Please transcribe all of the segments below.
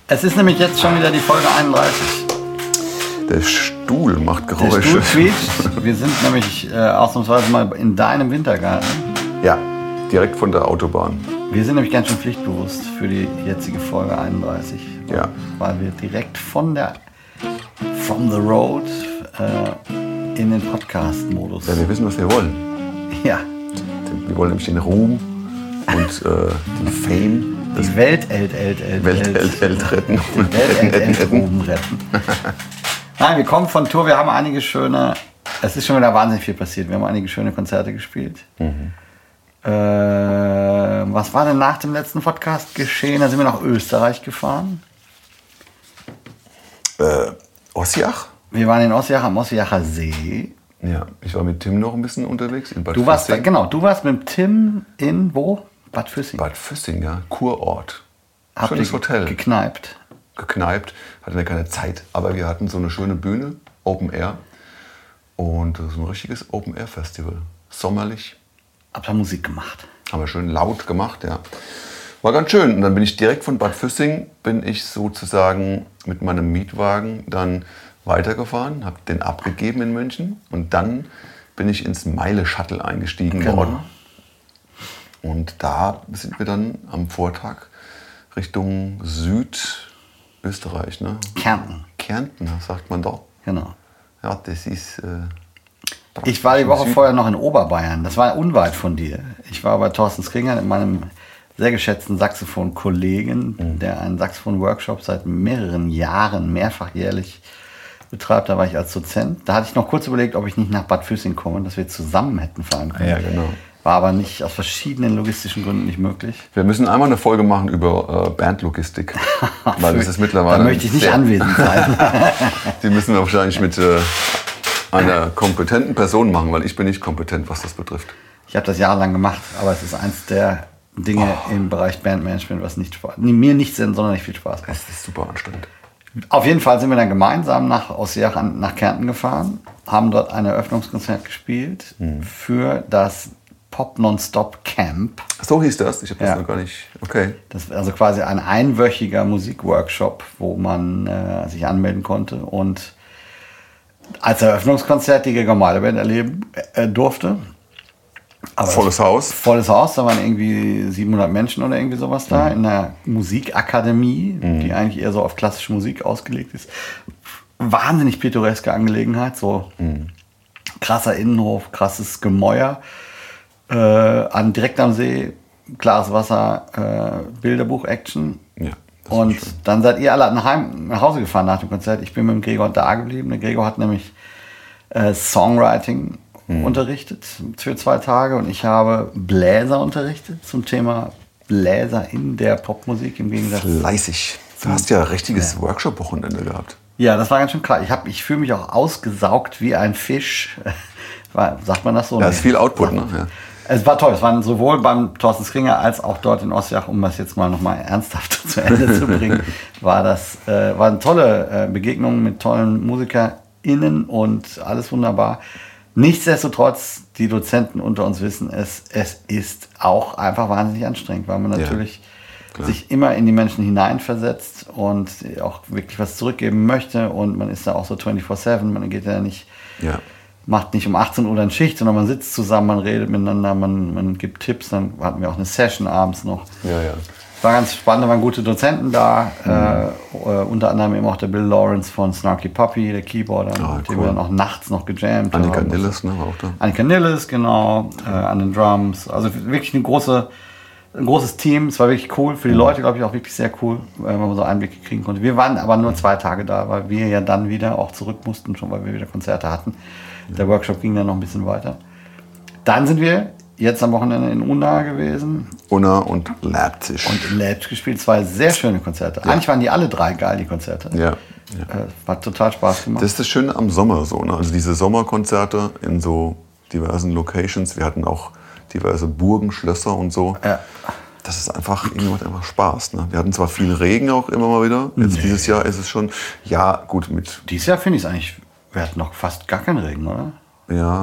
Es ist nämlich jetzt schon wieder die Folge 31. Der Stuhl macht Geräusche. Der Stuhl quietscht. Wir sind nämlich ausnahmsweise mal in deinem Wintergarten. Ja, direkt von der Autobahn. Wir sind nämlich ganz schön pflichtbewusst für die jetzige Folge 31. Ja. Weil wir direkt from the road in den Podcast-Modus. Ja, wir wissen, was wir wollen. Ja. Wir wollen nämlich den Ruhm und die Fame. Die Welt retten. retten. Nein, wir kommen von Tour. Wir haben einige schöne. Es ist schon wieder wahnsinnig viel passiert. Wir haben einige schöne Konzerte gespielt. Mhm. Was war denn nach dem letzten Podcast geschehen? Da sind wir nach Österreich gefahren. Ossiach? Wir waren in Ossiach am Ossiacher See. Ja, ich war mit Tim noch ein bisschen unterwegs in Bad Du warst Füssing. mit Tim in wo? Bad Füssing. Bad Füssing, ja. Kurort. Habt Schönes ihr Hotel. Gekneipt. Hatten wir keine Zeit, aber wir hatten so eine schöne Bühne, Open Air. Und so ein richtiges Open Air Festival. Sommerlich. Habt ihr Musik gemacht? Haben wir schön laut gemacht, ja. War ganz schön. Und dann bin ich direkt von Bad Füssing, bin ich sozusagen mit meinem Mietwagen dann weitergefahren, habe den abgegeben in München. Und dann bin ich ins Meile-Shuttle eingestiegen worden. Und da sind wir dann am Vortag Richtung Südösterreich, ne? Kärnten, sagt man doch. Genau. Ja, das ist... Ich war die Woche vorher noch in Oberbayern. Das war unweit von dir. Ich war bei Thorsten Skringer, meinem sehr geschätzten Saxophon-Kollegen, der einen Saxophon-Workshop seit mehreren Jahren, mehrfach jährlich betreibt. Da war ich als Dozent. Da hatte ich noch kurz überlegt, ob ich nicht nach Bad Füssing komme und dass wir zusammen hätten fahren können. Ja, genau. War aber nicht, aus verschiedenen logistischen Gründen nicht möglich. Wir müssen einmal eine Folge machen über Bandlogistik. Weil das ist mittlerweile... Da möchte ich nicht anwesend sein. Die müssen wir wahrscheinlich mit einer kompetenten Person machen, weil ich bin nicht kompetent, was das betrifft. Ich habe das jahrelang gemacht, aber es ist eins der Dinge im Bereich Bandmanagement, was mir nicht sonderlich viel Spaß macht. Es ist super anstrengend. Auf jeden Fall sind wir dann gemeinsam nach Ossiach nach Kärnten gefahren, haben dort ein Eröffnungskonzert gespielt für das Pop Nonstop Camp. So hieß das? Ich habe das noch gar nicht... Okay. Das ist also quasi ein einwöchiger Musikworkshop, wo man sich anmelden konnte und als Eröffnungskonzert die Gemeindeband erleben durfte. Aber volles Haus. Volles Haus, da waren irgendwie 700 Menschen oder irgendwie sowas da in der Musikakademie, die eigentlich eher so auf klassische Musik ausgelegt ist. Wahnsinnig pittoreske Angelegenheit, so krasser Innenhof, krasses Gemäuer, direkt am See, klares Wasser, Bilderbuch-Action. Ja. Und dann seid ihr alle nach Hause gefahren nach dem Konzert. Ich bin mit dem Gregor da geblieben. Der Gregor hat nämlich Songwriting unterrichtet für 2 Tage und ich habe Bläser unterrichtet zum Thema Bläser in der Popmusik im Gegensatz. Fleißig. Du hast ja ein richtiges Workshop-Wochenende gehabt. Ja, das war ganz schön krass. Ich fühle mich auch ausgesaugt wie ein Fisch. Sagt man das so? Da ist viel Output, ne? Ja. Es war toll. Es waren sowohl beim Thorsten Skringer als auch dort in Ossiach, um das jetzt mal nochmal ernsthaft zu Ende zu bringen, waren tolle Begegnungen mit tollen MusikerInnen und alles wunderbar. Nichtsdestotrotz, die Dozenten unter uns wissen es ist auch einfach wahnsinnig anstrengend, weil man natürlich sich immer in die Menschen hineinversetzt und auch wirklich was zurückgeben möchte und man ist da auch so 24/7, man geht ja nicht... Ja. Macht nicht um 18 Uhr dann Schicht, sondern man sitzt zusammen, man redet miteinander, man gibt Tipps. Dann hatten wir auch eine Session abends noch. Ja. War ganz spannend, da waren gute Dozenten da. Unter anderem eben auch der Bill Lawrence von Snarky Puppy, der Keyboarder, mit dem wir dann auch nachts noch gejammt haben. Annika Nilles, ne, war auch da. Annika Nilles, genau, an den Drums. Also wirklich ein großes Team. Es war wirklich cool. Für die Leute, glaube ich, auch wirklich sehr cool, weil man so Einblicke kriegen konnte. Wir waren aber nur 2 Tage da, weil wir ja dann wieder auch zurück mussten, schon weil wir wieder Konzerte hatten. Der Workshop ging dann noch ein bisschen weiter. Dann sind wir jetzt am Wochenende in Unna gewesen. Unna und Leipzig. Und in Leipzig gespielt. 2 sehr schöne Konzerte. Ja. Eigentlich waren die alle 3 geil, die Konzerte. Ja. Hat total Spaß gemacht. Das ist das Schöne am Sommer so, ne? Also diese Sommerkonzerte in so diversen Locations. Wir hatten auch diverse Burgen, Schlösser und so. Ja. Das ist einfach, irgendwie macht einfach Spaß. Ne? Wir hatten zwar viel Regen auch immer mal wieder. Jetzt dieses Jahr ist es schon, ja gut mit... Dieses Jahr finde ich es eigentlich... Wir hatten noch fast gar keinen Regen, oder? Ja.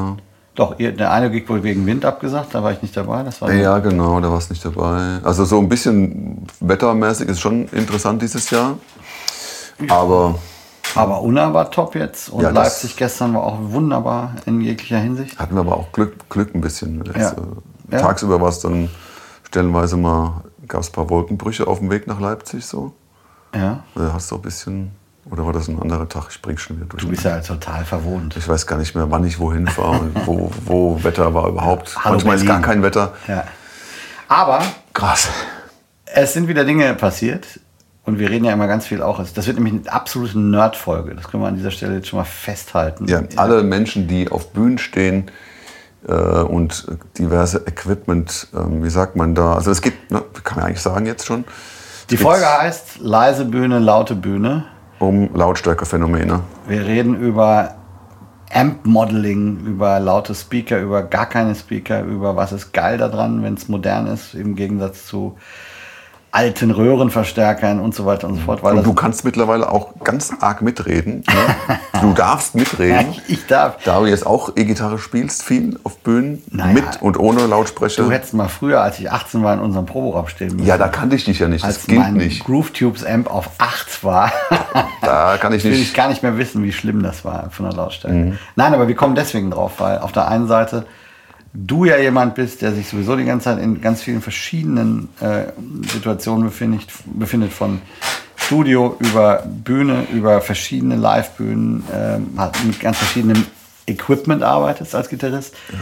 Doch, der eine Gig wurde wegen Wind abgesagt, da war ich nicht dabei. Das war ja, genau, da warst nicht dabei. Also so ein bisschen wettermäßig ist schon interessant dieses Jahr. Aber Unna war top jetzt und Ja, Leipzig gestern war auch wunderbar in jeglicher Hinsicht. hatten wir aber auch Glück ein bisschen. Ja. Ja. Tagsüber war es dann stellenweise mal, gab es ein paar Wolkenbrüche auf dem Weg nach Leipzig so. Ja. Da hast du ein bisschen, oder war das ein anderer Tag? Ich bring schon wieder durch. Du bist ja total verwohnt. Ich weiß gar nicht mehr, wann ich wohin fahre und wo Wetter war überhaupt. Hallo Manchmal ist Berlin. gar kein Wetter. Ja. Aber Krass. es sind wieder Dinge passiert und wir reden ja immer ganz viel auch. Das wird nämlich eine absolute Nerd-Folge. Das können wir an dieser Stelle jetzt schon mal festhalten. Ja, alle Menschen, die auf Bühnen stehen und diverse Equipment, wie sagt man da? Also es gibt, kann man eigentlich sagen jetzt schon. Die Folge heißt Leise Bühne, laute Bühne. Um Lautstärkephänomene. Wir reden über Amp-Modeling, über laute Speaker, über gar keine Speaker, über was ist geil daran, wenn es modern ist, im Gegensatz zu alten Röhrenverstärkern und so weiter und so fort. Weil Und du kannst mittlerweile auch ganz arg mitreden. Ne? Du darfst mitreden. Ich darf. Da du jetzt auch E-Gitarre spielst, viel auf Bühnen, Naja. mit und ohne Lautsprecher. Du hättest mal früher, als ich 18 war, in unserem Proberaum stehen müssen. Ja, da kannte ich dich ja nicht. Das als gilt mein nicht. Groove Tubes Amp auf 8 war. Da kann ich will ich nicht. gar nicht mehr wissen, wie schlimm das war von der Lautstärke. Nein, aber wir kommen deswegen drauf, weil auf der einen Seite du ja jemand bist, der sich sowieso die ganze Zeit in ganz vielen verschiedenen Situationen befindet, von Studio über Bühne, über verschiedene Live-Bühnen, mit ganz verschiedenem Equipment arbeitest als Gitarrist. Ja.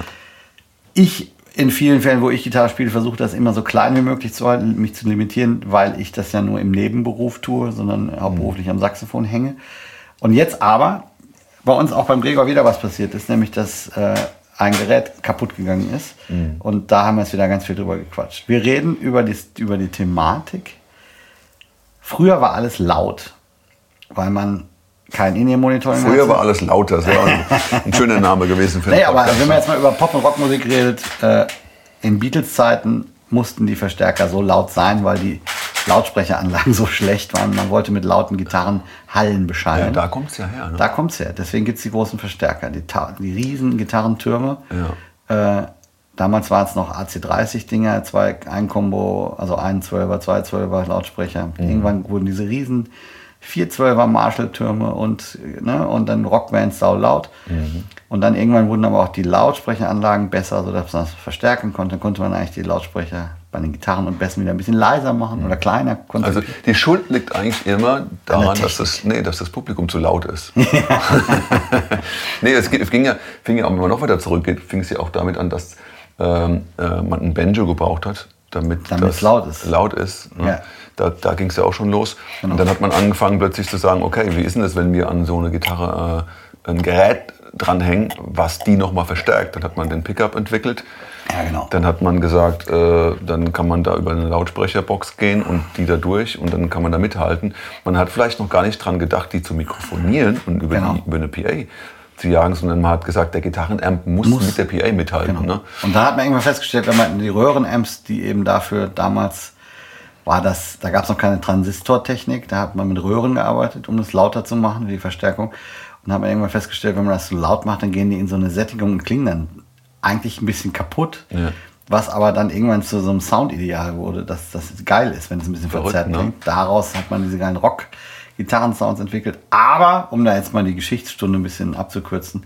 Ich in vielen Fällen, wo ich Gitarre spiele, versuche das immer so klein wie möglich zu halten, mich zu limitieren, weil ich das ja nur im Nebenberuf tue, sondern hauptberuflich am Saxophon hänge. Und jetzt aber bei uns auch beim Gregor wieder was passiert ist, nämlich dass ein Gerät kaputt gegangen ist. Und da haben wir jetzt wieder ganz viel drüber gequatscht. Wir reden über die Thematik. Früher war alles laut, weil man kein In-Ear-Monitoring hatte. Früher war alles lauter. Das wäre ein schöner Name gewesen für den aber Podcast. wenn man jetzt mal über Pop- und Rockmusik redet, in Beatles-Zeiten mussten die Verstärker so laut sein, weil die Lautsprecheranlagen so schlecht waren. Man wollte mit lauten Gitarren Hallen beschallen. Ja, da kommt es ja her. Ne? Da kommt es her. Deswegen gibt es die großen Verstärker, die riesen Gitarrentürme. Ja. Damals waren es noch AC30-Dinger, ein Kombo, also ein 12er, 2 12er Lautsprecher. Irgendwann wurden diese riesen 412er Marshall-Türme und dann Rockbands sau laut. Und dann irgendwann wurden aber auch die Lautsprecheranlagen besser, sodass man das verstärken konnte. Dann konnte man eigentlich die Lautsprecher bei den Gitarren und Bässen wieder ein bisschen leiser machen oder kleiner. Also die Schuld liegt eigentlich immer daran, dass das Publikum zu laut ist. Nee, es fing ja, wenn man noch weiter zurückgeht, fing es ja auch damit an, dass man ein Banjo gebraucht hat, damit es laut ist. Ne? Ja. Da ging es ja auch schon los. Genau. Und dann hat man angefangen plötzlich zu sagen, okay, wie ist denn das, wenn wir an so eine Gitarre ein Gerät dranhängen, was die nochmal verstärkt? Dann hat man den Pickup entwickelt. Ja, genau. Dann hat man gesagt, dann kann man da über eine Lautsprecherbox gehen und die da durch und dann kann man da mithalten. Man hat vielleicht noch gar nicht dran gedacht, die zu mikrofonieren und über eine PA zu jagen, sondern man hat gesagt, der Gitarrenamp muss mit der PA mithalten. Genau. Ne? Und da hat man irgendwann festgestellt, wenn man die Röhrenamps, die eben dafür damals da gab es noch keine Transistortechnik, da hat man mit Röhren gearbeitet, um es lauter zu machen, die Verstärkung. Und da hat man irgendwann festgestellt, wenn man das so laut macht, dann gehen die in so eine Sättigung und klingen dann eigentlich ein bisschen kaputt. Ja. Was aber dann irgendwann zu so einem Soundideal wurde, dass das geil ist, wenn es ein bisschen verzerrt klingt. Daraus hat man diese geilen Rock-Gitarren-Sounds entwickelt. Aber, um da jetzt mal die Geschichtsstunde ein bisschen abzukürzen,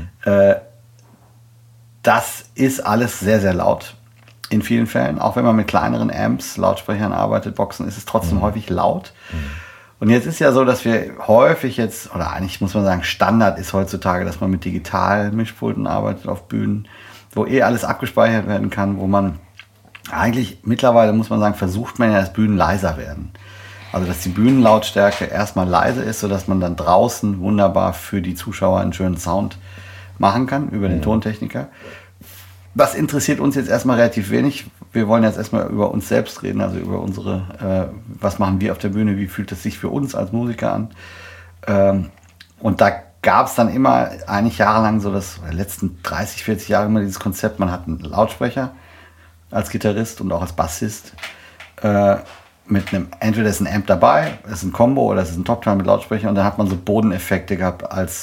das ist alles sehr, sehr laut. In vielen Fällen, auch wenn man mit kleineren Amps, Lautsprechern arbeitet, Boxen, ist es trotzdem häufig laut. Und jetzt ist ja so, dass wir häufig jetzt, oder eigentlich muss man sagen, Standard ist heutzutage, dass man mit Digital-Mischpulten arbeitet auf Bühnen, wo alles abgespeichert werden kann, wo man eigentlich mittlerweile, muss man sagen, versucht man ja, dass Bühnen leiser werden. Also dass die Bühnenlautstärke erstmal leise ist, sodass man dann draußen wunderbar für die Zuschauer einen schönen Sound machen kann über den Tontechniker. Das interessiert uns jetzt erstmal relativ wenig. Wir wollen jetzt erstmal über uns selbst reden, also über was machen wir auf der Bühne, wie fühlt es sich für uns als Musiker an. Und da gab es dann immer, eigentlich jahrelang so letzten 30, 40 Jahre immer dieses Konzept, man hat einen Lautsprecher als Gitarrist und auch als Bassist mit entweder ist ein Amp dabei, es ist ein Combo oder es ist ein Top-Ton mit Lautsprecher und dann hat man so Bodeneffekte gehabt als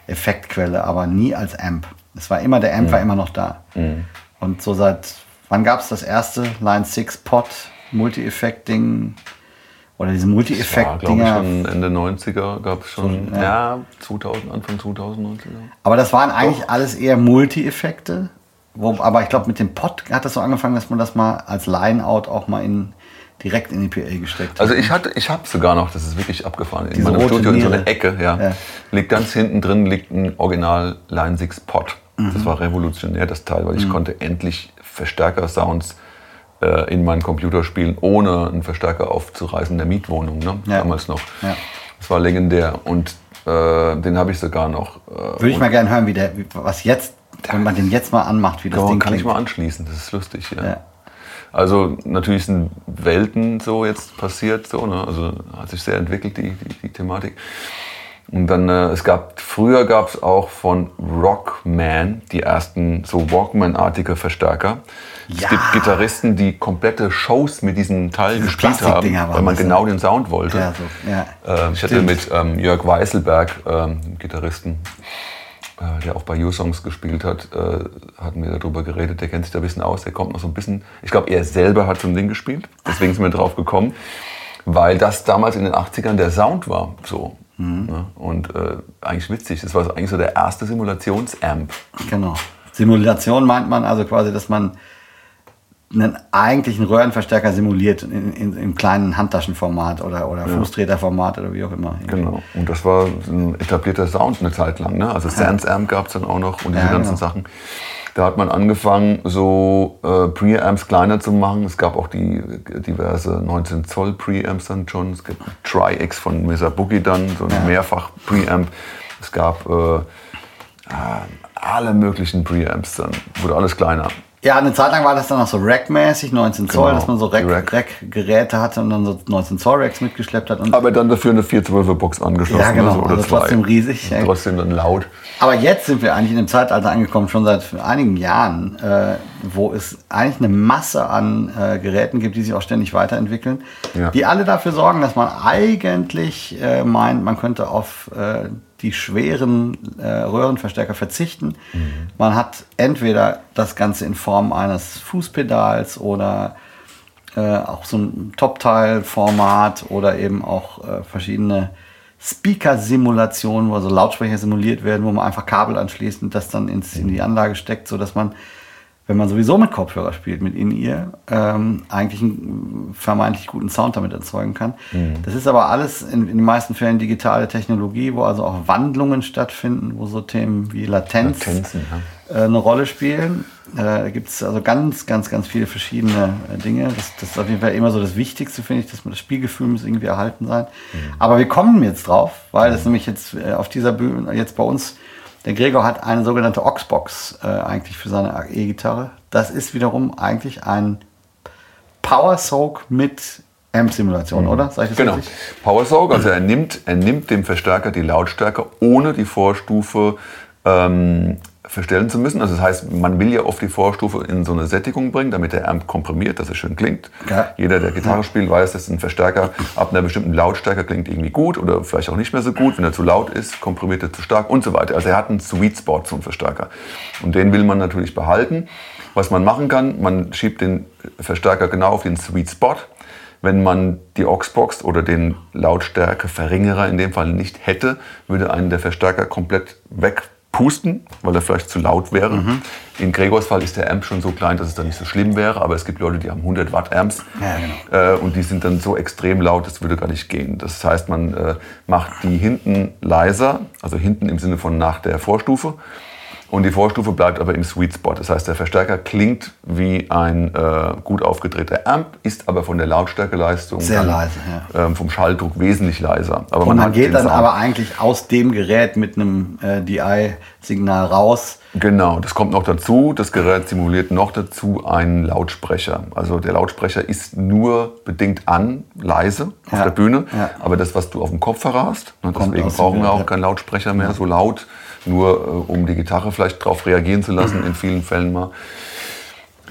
Effektquelle, aber nie als Amp. Es war immer, der Amp war immer noch da. Und so seit, wann gab es das erste Line 6 Pod Multi-Effekt-Ding? Oder diese Multi-Effekt-Dinger? Ja, schon Ende 90er gab es schon, 2000, Anfang 2090er. Aber das waren eigentlich alles eher Multi-Effekte. Aber ich glaube, mit dem Pod hat das so angefangen, dass man das mal als Line-Out auch mal direkt in die PA gesteckt hat. Also ich habe sogar noch, das ist wirklich abgefahren, in Diese meinem rote Studio in so Niere. einer Ecke, liegt ganz hinten drin liegt ein Original Line 6 Pod. Das war revolutionär, das Teil, weil ich konnte endlich Verstärker-Sounds in meinen Computer spielen, ohne einen Verstärker aufzureißen in der Mietwohnung, ne? Damals noch. Ja. Das war legendär und den habe ich sogar noch. Würde ich mal gerne hören, wenn man den jetzt mal anmacht, wie das Ding klingt. Kann ich mal anschließen, das ist lustig. Ja. Also natürlich sind Welten so jetzt passiert, so, ne? Also hat sich sehr entwickelt, die Thematik. Und dann, früher gab es auch von Rockman die ersten so Walkman-artige Verstärker. Es gibt Gitarristen, die komplette Shows mit diesem Teil gespielt haben, weil man genau den Sound wollte. Ja, so. Ich hatte mit Jörg Weißelberg, Gitarristen, der auch bei U-Songs gespielt hat, hatten wir darüber geredet, der kennt sich da ein bisschen aus, der kommt noch so ein bisschen, ich glaube er selber hat so ein Ding gespielt, deswegen sind wir drauf gekommen, weil das damals in den 80ern der Sound war, so. Ne? Und eigentlich witzig, das war eigentlich so der erste Simulations-Amp. Genau. Simulation meint man also quasi, dass man einen eigentlichen Röhrenverstärker simuliert im kleinen Handtaschenformat oder Fußtreterformat oder wie auch immer. Genau. Und das war ein etablierter Sound eine Zeit lang. Ne? Also Sans Amp gab es dann auch noch und diese ganzen Sachen. Da hat man angefangen, so Preamps kleiner zu machen. Es gab auch diverse 19 Zoll Preamps dann schon. Es gibt Tri-X von Mesa Boogie dann, so ein Mehrfach-Preamp. Es gab alle möglichen Preamps dann. Wurde alles kleiner. Ja, eine Zeit lang war das dann auch so Rack-mäßig, 19 Zoll, dass man so Rack-Geräte hatte und dann so 19 Zoll Racks mitgeschleppt hat. Und aber dann dafür eine 412er Box angeschlossen. Ja, genau, oder also trotzdem riesig. Trotzdem dann laut. Aber jetzt sind wir eigentlich in dem Zeitalter angekommen, schon seit einigen Jahren, wo es eigentlich eine Masse an Geräten gibt, die sich auch ständig weiterentwickeln, die alle dafür sorgen, dass man eigentlich meint, man könnte auf die schweren Röhrenverstärker verzichten. Man hat entweder das Ganze in Form eines Fußpedals oder auch so ein Top-Teil-Format oder eben auch verschiedene Speaker-Simulationen, wo also Lautsprecher simuliert werden, wo man einfach Kabel anschließt und das dann in die Anlage steckt, sodass man, wenn man sowieso mit Kopfhörer spielt, mit In-Ear, eigentlich einen vermeintlich guten Sound damit erzeugen kann. Das ist aber alles in den meisten Fällen digitale Technologie, wo also auch Wandlungen stattfinden, wo so Themen wie Latenzen eine Rolle spielen. Da gibt es also ganz, ganz, ganz viele verschiedene Dinge. Das ist auf jeden Fall immer so das Wichtigste, finde ich, dass das Spielgefühl muss irgendwie erhalten sein. Aber wir kommen jetzt drauf, weil das nämlich jetzt auf dieser Bühne, jetzt bei uns, der Gregor hat eine sogenannte Aux-Box eigentlich für seine E-Gitarre. Das ist wiederum eigentlich ein Power Soak mit Amp-Simulation, oder? Sag ich das richtig? Power Soak, also er nimmt dem Verstärker die Lautstärke ohne die Vorstufe verstellen zu müssen. Also das heißt, man will ja oft die Vorstufe in so eine Sättigung bringen, damit der Amp komprimiert, dass es schön klingt. Ja. Jeder, der Gitarre spielt, weiß, dass ein Verstärker ab einer bestimmten Lautstärke klingt irgendwie gut oder vielleicht auch nicht mehr so gut. Wenn er zu laut ist, komprimiert er zu stark und so weiter. Also er hat einen Sweet Spot, so ein Verstärker. Und den will man natürlich behalten. Was man machen kann, man schiebt den Verstärker genau auf den Sweet Spot. Wenn man die Aux-Box oder den Lautstärkeverringerer in dem Fall nicht hätte, würde einen der Verstärker komplett wegpusten, weil er vielleicht zu laut wäre. In Gregors Fall ist der Amp schon so klein, dass es dann nicht so schlimm wäre, aber es gibt Leute, die haben 100 Watt Amps und die sind dann so extrem laut, das würde gar nicht gehen. Das heißt, man macht die hinten leiser, also hinten im Sinne von nach der Vorstufe. Und die Vorstufe bleibt aber im Sweet Spot. Das heißt, der Verstärker klingt wie ein gut aufgedrehter Amp, ist aber von der Lautstärkeleistung sehr leise, vom Schalldruck wesentlich leiser. Aber und man geht dann aber eigentlich aus dem Gerät mit einem DI-Signal raus. Genau, das kommt noch dazu. Das Gerät simuliert noch dazu einen Lautsprecher. Also der Lautsprecher ist nur bedingt leise auf der Bühne. Ja. Aber das, was du auf dem Kopfhörer hast, deswegen brauchen wir auch keinen Lautsprecher mehr so laut. Nur um die Gitarre vielleicht drauf reagieren zu lassen, in vielen Fällen mal.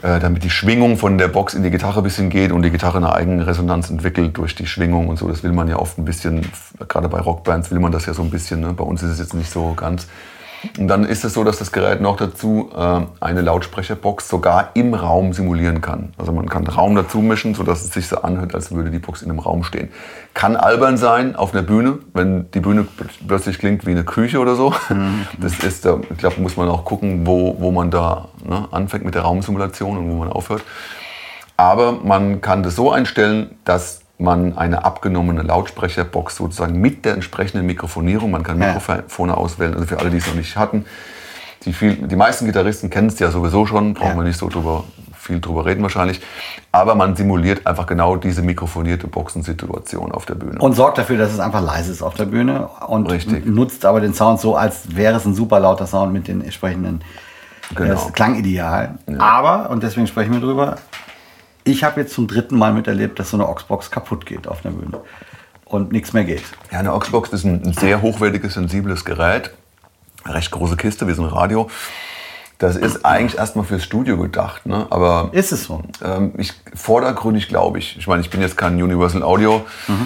damit die Schwingung von der Box in die Gitarre ein bisschen geht und die Gitarre eine eigene Resonanz entwickelt durch die Schwingung und so. Das will man ja oft ein bisschen, gerade bei Rockbands will man das ja so ein bisschen, ne? Bei uns ist es jetzt nicht so ganz. Und dann ist es so, dass das Gerät noch dazu eine Lautsprecherbox sogar im Raum simulieren kann. Also man kann Raum dazu mischen, sodass es sich so anhört, als würde die Box in einem Raum stehen. Kann albern sein auf einer Bühne, wenn die Bühne plötzlich klingt wie eine Küche oder so. Das ist, ich glaube, muss man auch gucken, wo man da, ne, anfängt mit der Raumsimulation und wo man aufhört. Aber man kann das so einstellen, dass man eine abgenommene Lautsprecherbox sozusagen mit der entsprechenden Mikrofonierung, man kann Mikrofone auswählen, also für alle, die es noch nicht hatten. Die meisten Gitarristen kennen es ja sowieso schon, brauchen wir nicht so viel drüber reden wahrscheinlich. Aber man simuliert einfach genau diese mikrofonierte Boxensituation auf der Bühne. Und sorgt dafür, dass es einfach leise ist auf der Bühne und Richtig. Nutzt aber den Sound so, als wäre es ein super lauter Sound mit den entsprechenden Klangidealen. Ja. Aber, und deswegen sprechen wir drüber, ich habe jetzt zum 3. Mal miterlebt, dass so eine Aux-Box kaputt geht auf der Bühne und nichts mehr geht. Ja, eine Aux-Box ist ein sehr hochwertiges, sensibles Gerät. Eine recht große Kiste, wie so ein Radio. Das ist eigentlich erstmal fürs Studio gedacht, ne? Aber ist es so? Vordergründig glaube ich. Ich meine, ich bin jetzt kein Universal Audio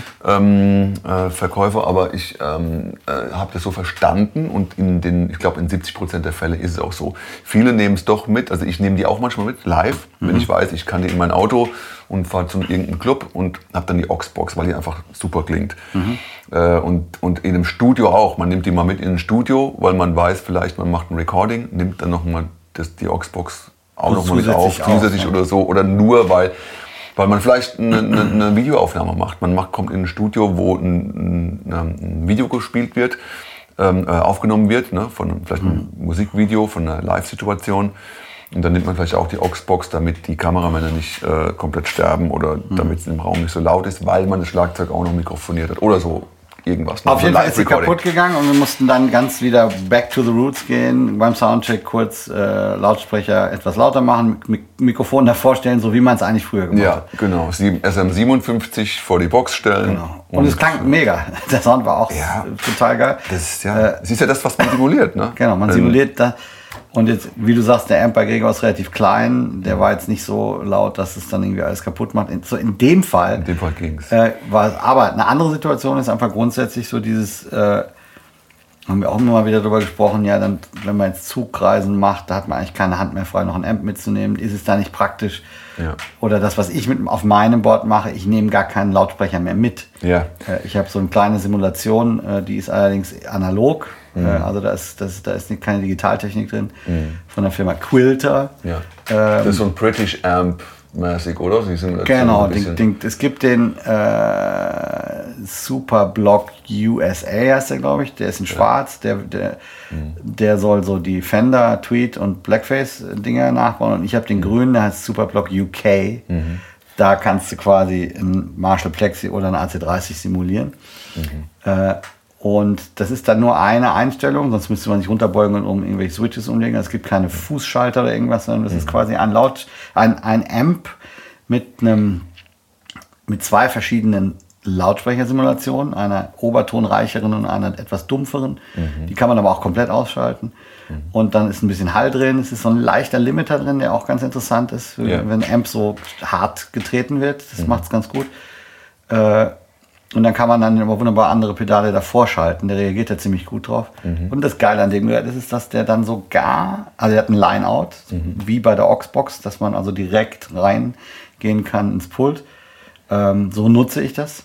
Verkäufer, aber ich habe das so verstanden und ich glaube in 70% der Fälle ist es auch so. Viele nehmen es doch mit, also ich nehme die auch manchmal mit, live, wenn ich weiß, ich kann die in mein Auto und fahre zu irgendeinem Club und habe dann die Aux-Box, weil die einfach super klingt. Und in einem Studio auch. Man nimmt die mal mit in ein Studio, weil man weiß, vielleicht man macht ein Recording, nimmt dann nochmal die Aux-Box auch nochmal mit auf, zusätzlich oder so. Oder nur, weil man vielleicht eine Videoaufnahme macht. Man kommt in ein Studio, wo ein Video gespielt wird, aufgenommen wird, ne, von vielleicht einem Musikvideo, von einer Live-Situation. Und dann nimmt man vielleicht auch die Aux-Box, damit die Kameramänner nicht komplett sterben oder damit es im Raum nicht so laut ist, weil man das Schlagzeug auch noch mikrofoniert hat oder so irgendwas. Auf jeden Fall ist sie kaputt gegangen und wir mussten dann ganz wieder back to the roots gehen, beim Soundcheck kurz Lautsprecher etwas lauter machen, Mikrofon davor stellen, so wie man es eigentlich früher gemacht hat. Ja, genau. SM57 vor die Box stellen. Genau. Und es klang mega. Der Sound war auch total geil. Das ist ja das, was man simuliert, ne? Genau, man simuliert da. Und jetzt, wie du sagst, der Amp bei Gregor ist relativ klein. Der war jetzt nicht so laut, dass es dann irgendwie alles kaputt macht. So in dem Fall ging es. War es. Aber eine andere Situation ist einfach grundsätzlich so dieses, haben wir auch immer mal wieder drüber gesprochen, ja, dann, wenn man jetzt Zugreisen macht, da hat man eigentlich keine Hand mehr frei, noch ein Amp mitzunehmen. Ist es da nicht praktisch? Ja. Oder das, was ich auf meinem Board mache, ich nehme gar keinen Lautsprecher mehr mit. Ja. Ich habe so eine kleine Simulation, die ist allerdings analog. Also da ist keine Digitaltechnik drin, von der Firma Quilter. Ja. Das ist so ein British Amp mäßig, oder? Genau, es gibt den Superblock USA, heißt der, glaube ich. Der ist in schwarz, der soll so die Fender, Tweed und Blackface-Dinger nachbauen. Und ich habe den grünen, der heißt Superblock UK. Da kannst du quasi einen Marshall Plexi oder einen AC30 simulieren. Und das ist dann nur eine Einstellung, sonst müsste man sich runterbeugen und um irgendwelche Switches umlegen. Es gibt keine Fußschalter oder irgendwas, sondern das ist quasi ein Amp mit 2 verschiedenen Lautsprechersimulationen, einer obertonreicheren und einer etwas dumpferen. Die kann man aber auch komplett ausschalten. Und dann ist ein bisschen Hall drin. Es ist so ein leichter Limiter drin, der auch ganz interessant ist, wenn ein Amp so hart getreten wird. Das macht es ganz gut. Und dann kann man dann aber wunderbar andere Pedale davor schalten. Der reagiert da ziemlich gut drauf. Und das Geile an dem Gerät ist, dass der dann sogar, also der hat ein Line-Out, wie bei der Aux-Box, dass man also direkt reingehen kann ins Pult. So nutze ich das.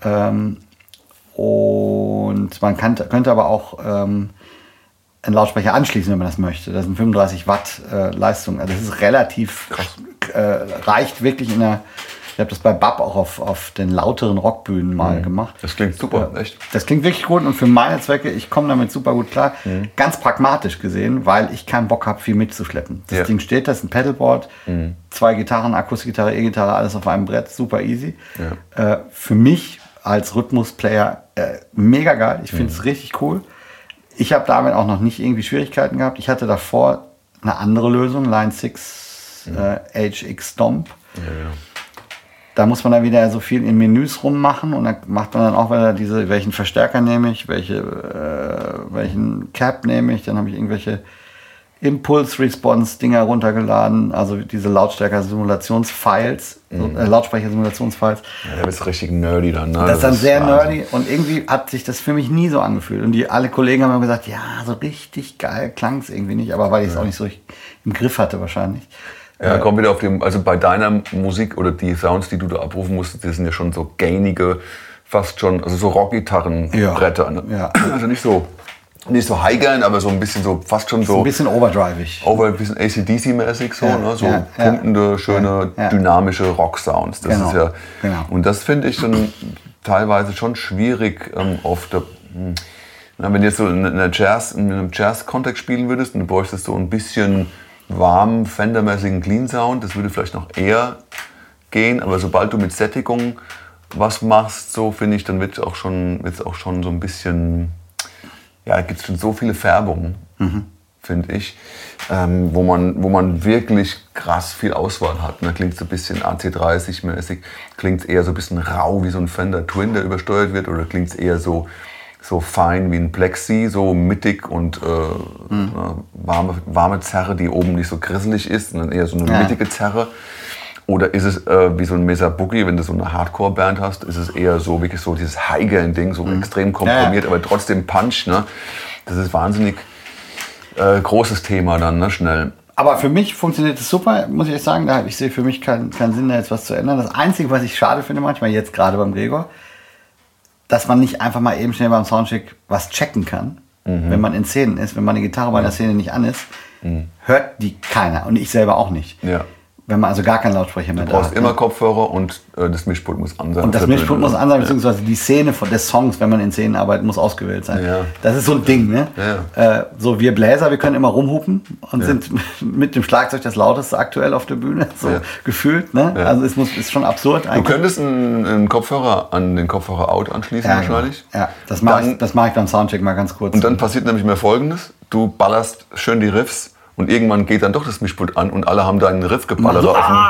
Und man könnte aber auch einen Lautsprecher anschließen, wenn man das möchte. Das sind 35 Watt Leistung. Also das ist relativ, reicht wirklich in der... Ich habe das bei BAP auch auf den lauteren Rockbühnen mal gemacht. Das klingt super, echt. Das klingt wirklich gut und für meine Zwecke, ich komme damit super gut klar. Ganz pragmatisch gesehen, weil ich keinen Bock habe, viel mitzuschleppen. Das Ding steht, das ist ein Pedalboard, 2 Gitarren, Akustikgitarre, E-Gitarre, alles auf einem Brett, super easy. Für mich als Rhythmusplayer mega geil. Ich finde es richtig cool. Ich habe damit auch noch nicht irgendwie Schwierigkeiten gehabt. Ich hatte davor eine andere Lösung, Line 6 HX Stomp. Ja. Da muss man dann wieder so viel in Menüs rummachen und dann macht man dann auch wieder welchen Verstärker nehme ich, welchen Cap nehme ich, dann habe ich irgendwelche Impulse-Response-Dinger runtergeladen, also diese Lautstärker-Simulationsfiles, Lautsprecher-Simulationsfiles. Ja, da bist du richtig nerdy dann, ne? Das ist dann sehr nerdy und irgendwie hat sich das für mich nie so angefühlt. Und alle Kollegen haben immer gesagt, ja, so richtig geil klang es irgendwie nicht, aber weil ich es auch nicht so im Griff hatte wahrscheinlich. Ja, kommt wieder auf die, also bei deiner Musik oder die Sounds, die du da abrufen musstest, die sind ja schon so gainige, fast schon, also so Rockgitarrenbretter. Ne? Ja. Also nicht so High-Gain, aber so ein bisschen so, fast schon so. Ein bisschen overdrivig. Ein bisschen AC/DC-mäßig so, Ja, ne? So ja, pumpende, schöne, dynamische Rock-Sounds. Das ist ja, genau. Und das finde ich dann teilweise schon schwierig oft. Wenn du jetzt so in einem Jazz-Kontext spielen würdest und du bräuchtest so ein bisschen warmen, Fender-mäßigen Clean-Sound, das würde vielleicht noch eher gehen, aber sobald du mit Sättigung was machst, so finde ich, dann wird es auch schon so ein bisschen, ja, da gibt es schon so viele Färbungen, finde ich, wo man wirklich krass viel Auswahl hat. Da klingt es so ein bisschen AC30-mäßig, klingt es eher so ein bisschen rau wie so ein Fender Twin, der übersteuert wird, oder klingt es eher so fein wie ein Plexi, so mittig und warme Zerre, die oben nicht so grisselig ist, sondern eher so eine mittige Zerre. Oder ist es wie so ein Mesa Boogie, wenn du so eine Hardcore-Band hast, ist es eher so wirklich so dieses High-Gain-Ding, so extrem komprimiert, aber trotzdem Punch. Ne? Das ist wahnsinnig großes Thema dann, ne? Schnell. Aber für mich funktioniert es super, muss ich echt sagen. Ich sehe für mich keinen Sinn, da jetzt was zu ändern. Das Einzige, was ich schade finde manchmal, jetzt gerade beim Gregor, dass man nicht einfach mal eben schnell beim Soundcheck was checken kann, wenn man in Szenen ist, wenn meine Gitarre bei einer Szene nicht an ist, hört die keiner und ich selber auch nicht. Ja. Wenn man also gar keinen Lautsprecher mehr da hat. Du brauchst immer Kopfhörer und das Mischpult muss an sein. Und das Mischpult muss an sein, beziehungsweise die Szene des Songs, wenn man in Szenen arbeitet, muss ausgewählt sein. Ja. Das ist so ein Ding, ne? Ja. So wir Bläser, wir können immer rumhupen und sind mit dem Schlagzeug das lauteste aktuell auf der Bühne, so gefühlt, ne? Ja. Also ist schon absurd eigentlich. Du könntest einen Kopfhörer an den Kopfhörer-Out anschließen wahrscheinlich. Genau. Ja, das mache ich beim Soundcheck mal ganz kurz. Und dann passiert nämlich mehr Folgendes, du ballerst schön die Riffs. Und irgendwann geht dann doch das Mischpult an und alle haben da einen Riff geballert.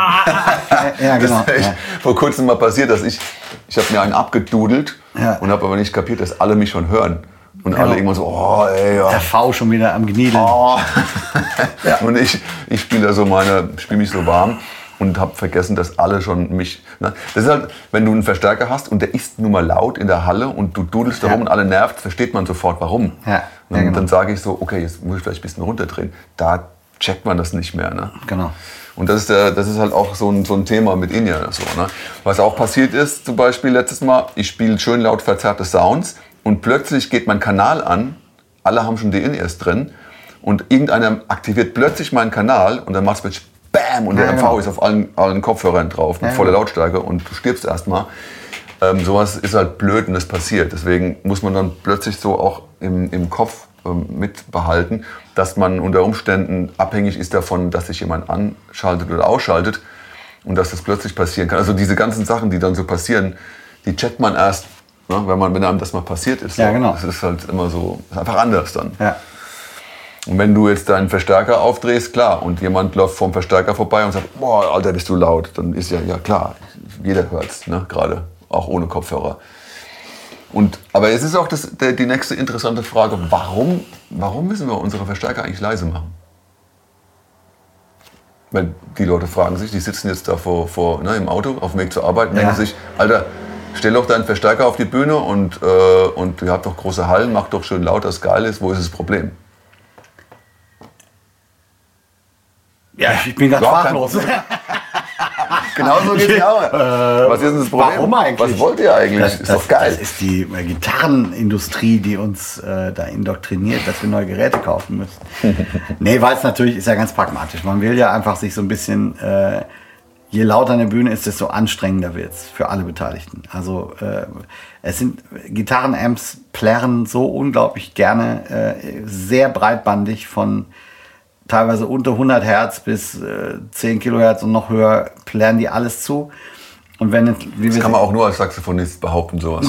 Ja, genau. Das ist vor kurzem mal passiert, dass ich habe mir einen abgedudelt und habe aber nicht kapiert, dass alle mich schon hören. Und alle irgendwann so, oh ey, ja. Der V schon wieder am Gniedeln. Oh. Und ich spiele mich so warm und habe vergessen, dass alle schon mich... Ne? Das ist halt, wenn du einen Verstärker hast und der ist nun mal laut in der Halle und du dudelst darum und alle nervt, versteht man sofort, warum. Ja. Und dann sage ich so, okay, jetzt muss ich vielleicht ein bisschen runterdrehen. Da checkt man das nicht mehr. Ne? Genau. Und das ist halt auch so ein Thema mit Inja. So, ne? Was auch passiert ist, zum Beispiel letztes Mal, ich spiele schön laut verzerrte Sounds und plötzlich geht mein Kanal an, alle haben schon die In-Ears drin und irgendeiner aktiviert plötzlich meinen Kanal und dann macht es BAM und der MV ist auf allen Kopfhörern drauf mit voller Lautstärke und du stirbst erstmal. Sowas ist halt blöd und das passiert. Deswegen muss man dann plötzlich so auch im Kopf mitbehalten, dass man unter Umständen abhängig ist davon, dass sich jemand anschaltet oder ausschaltet und dass das plötzlich passieren kann. Also diese ganzen Sachen, die dann so passieren, die checkt man erst, ne, wenn einem das mal passiert ist. So. Ja, genau. Das ist halt immer so, ist einfach anders dann. Ja. Und wenn du jetzt deinen Verstärker aufdrehst, klar, und jemand läuft vom Verstärker vorbei und sagt, boah, Alter, bist du laut, dann ist ja klar, jeder hört's, ne, gerade, auch ohne Kopfhörer. Aber es ist auch die nächste interessante Frage, warum müssen wir unsere Verstärker eigentlich leise machen? Weil die Leute fragen sich, die sitzen jetzt da im Auto auf dem Weg zur Arbeit und denken sich, Alter, stell doch deinen Verstärker auf die Bühne und ihr habt doch große Hallen, mach doch schön laut, dass es geil ist, wo ist das Problem? Ja, ich bin ganz sprachlos. Genau so geht es auch. Was ist denn das Problem? Warum eigentlich? Was wollt ihr eigentlich? Ist doch geil. Das ist die Gitarrenindustrie, die uns da indoktriniert, dass wir neue Geräte kaufen müssen. Nee, weil es natürlich ist ja ganz pragmatisch. Man will ja einfach sich so ein bisschen, je lauter eine Bühne ist, desto anstrengender wird es für alle Beteiligten. Also es sind Gitarrenamps plärren so unglaublich gerne, sehr breitbandig von teilweise unter 100 Hertz bis 10 Kilohertz und noch höher plärren die alles zu. Und wenn das kann man auch nur als Saxophonist behaupten, sowas.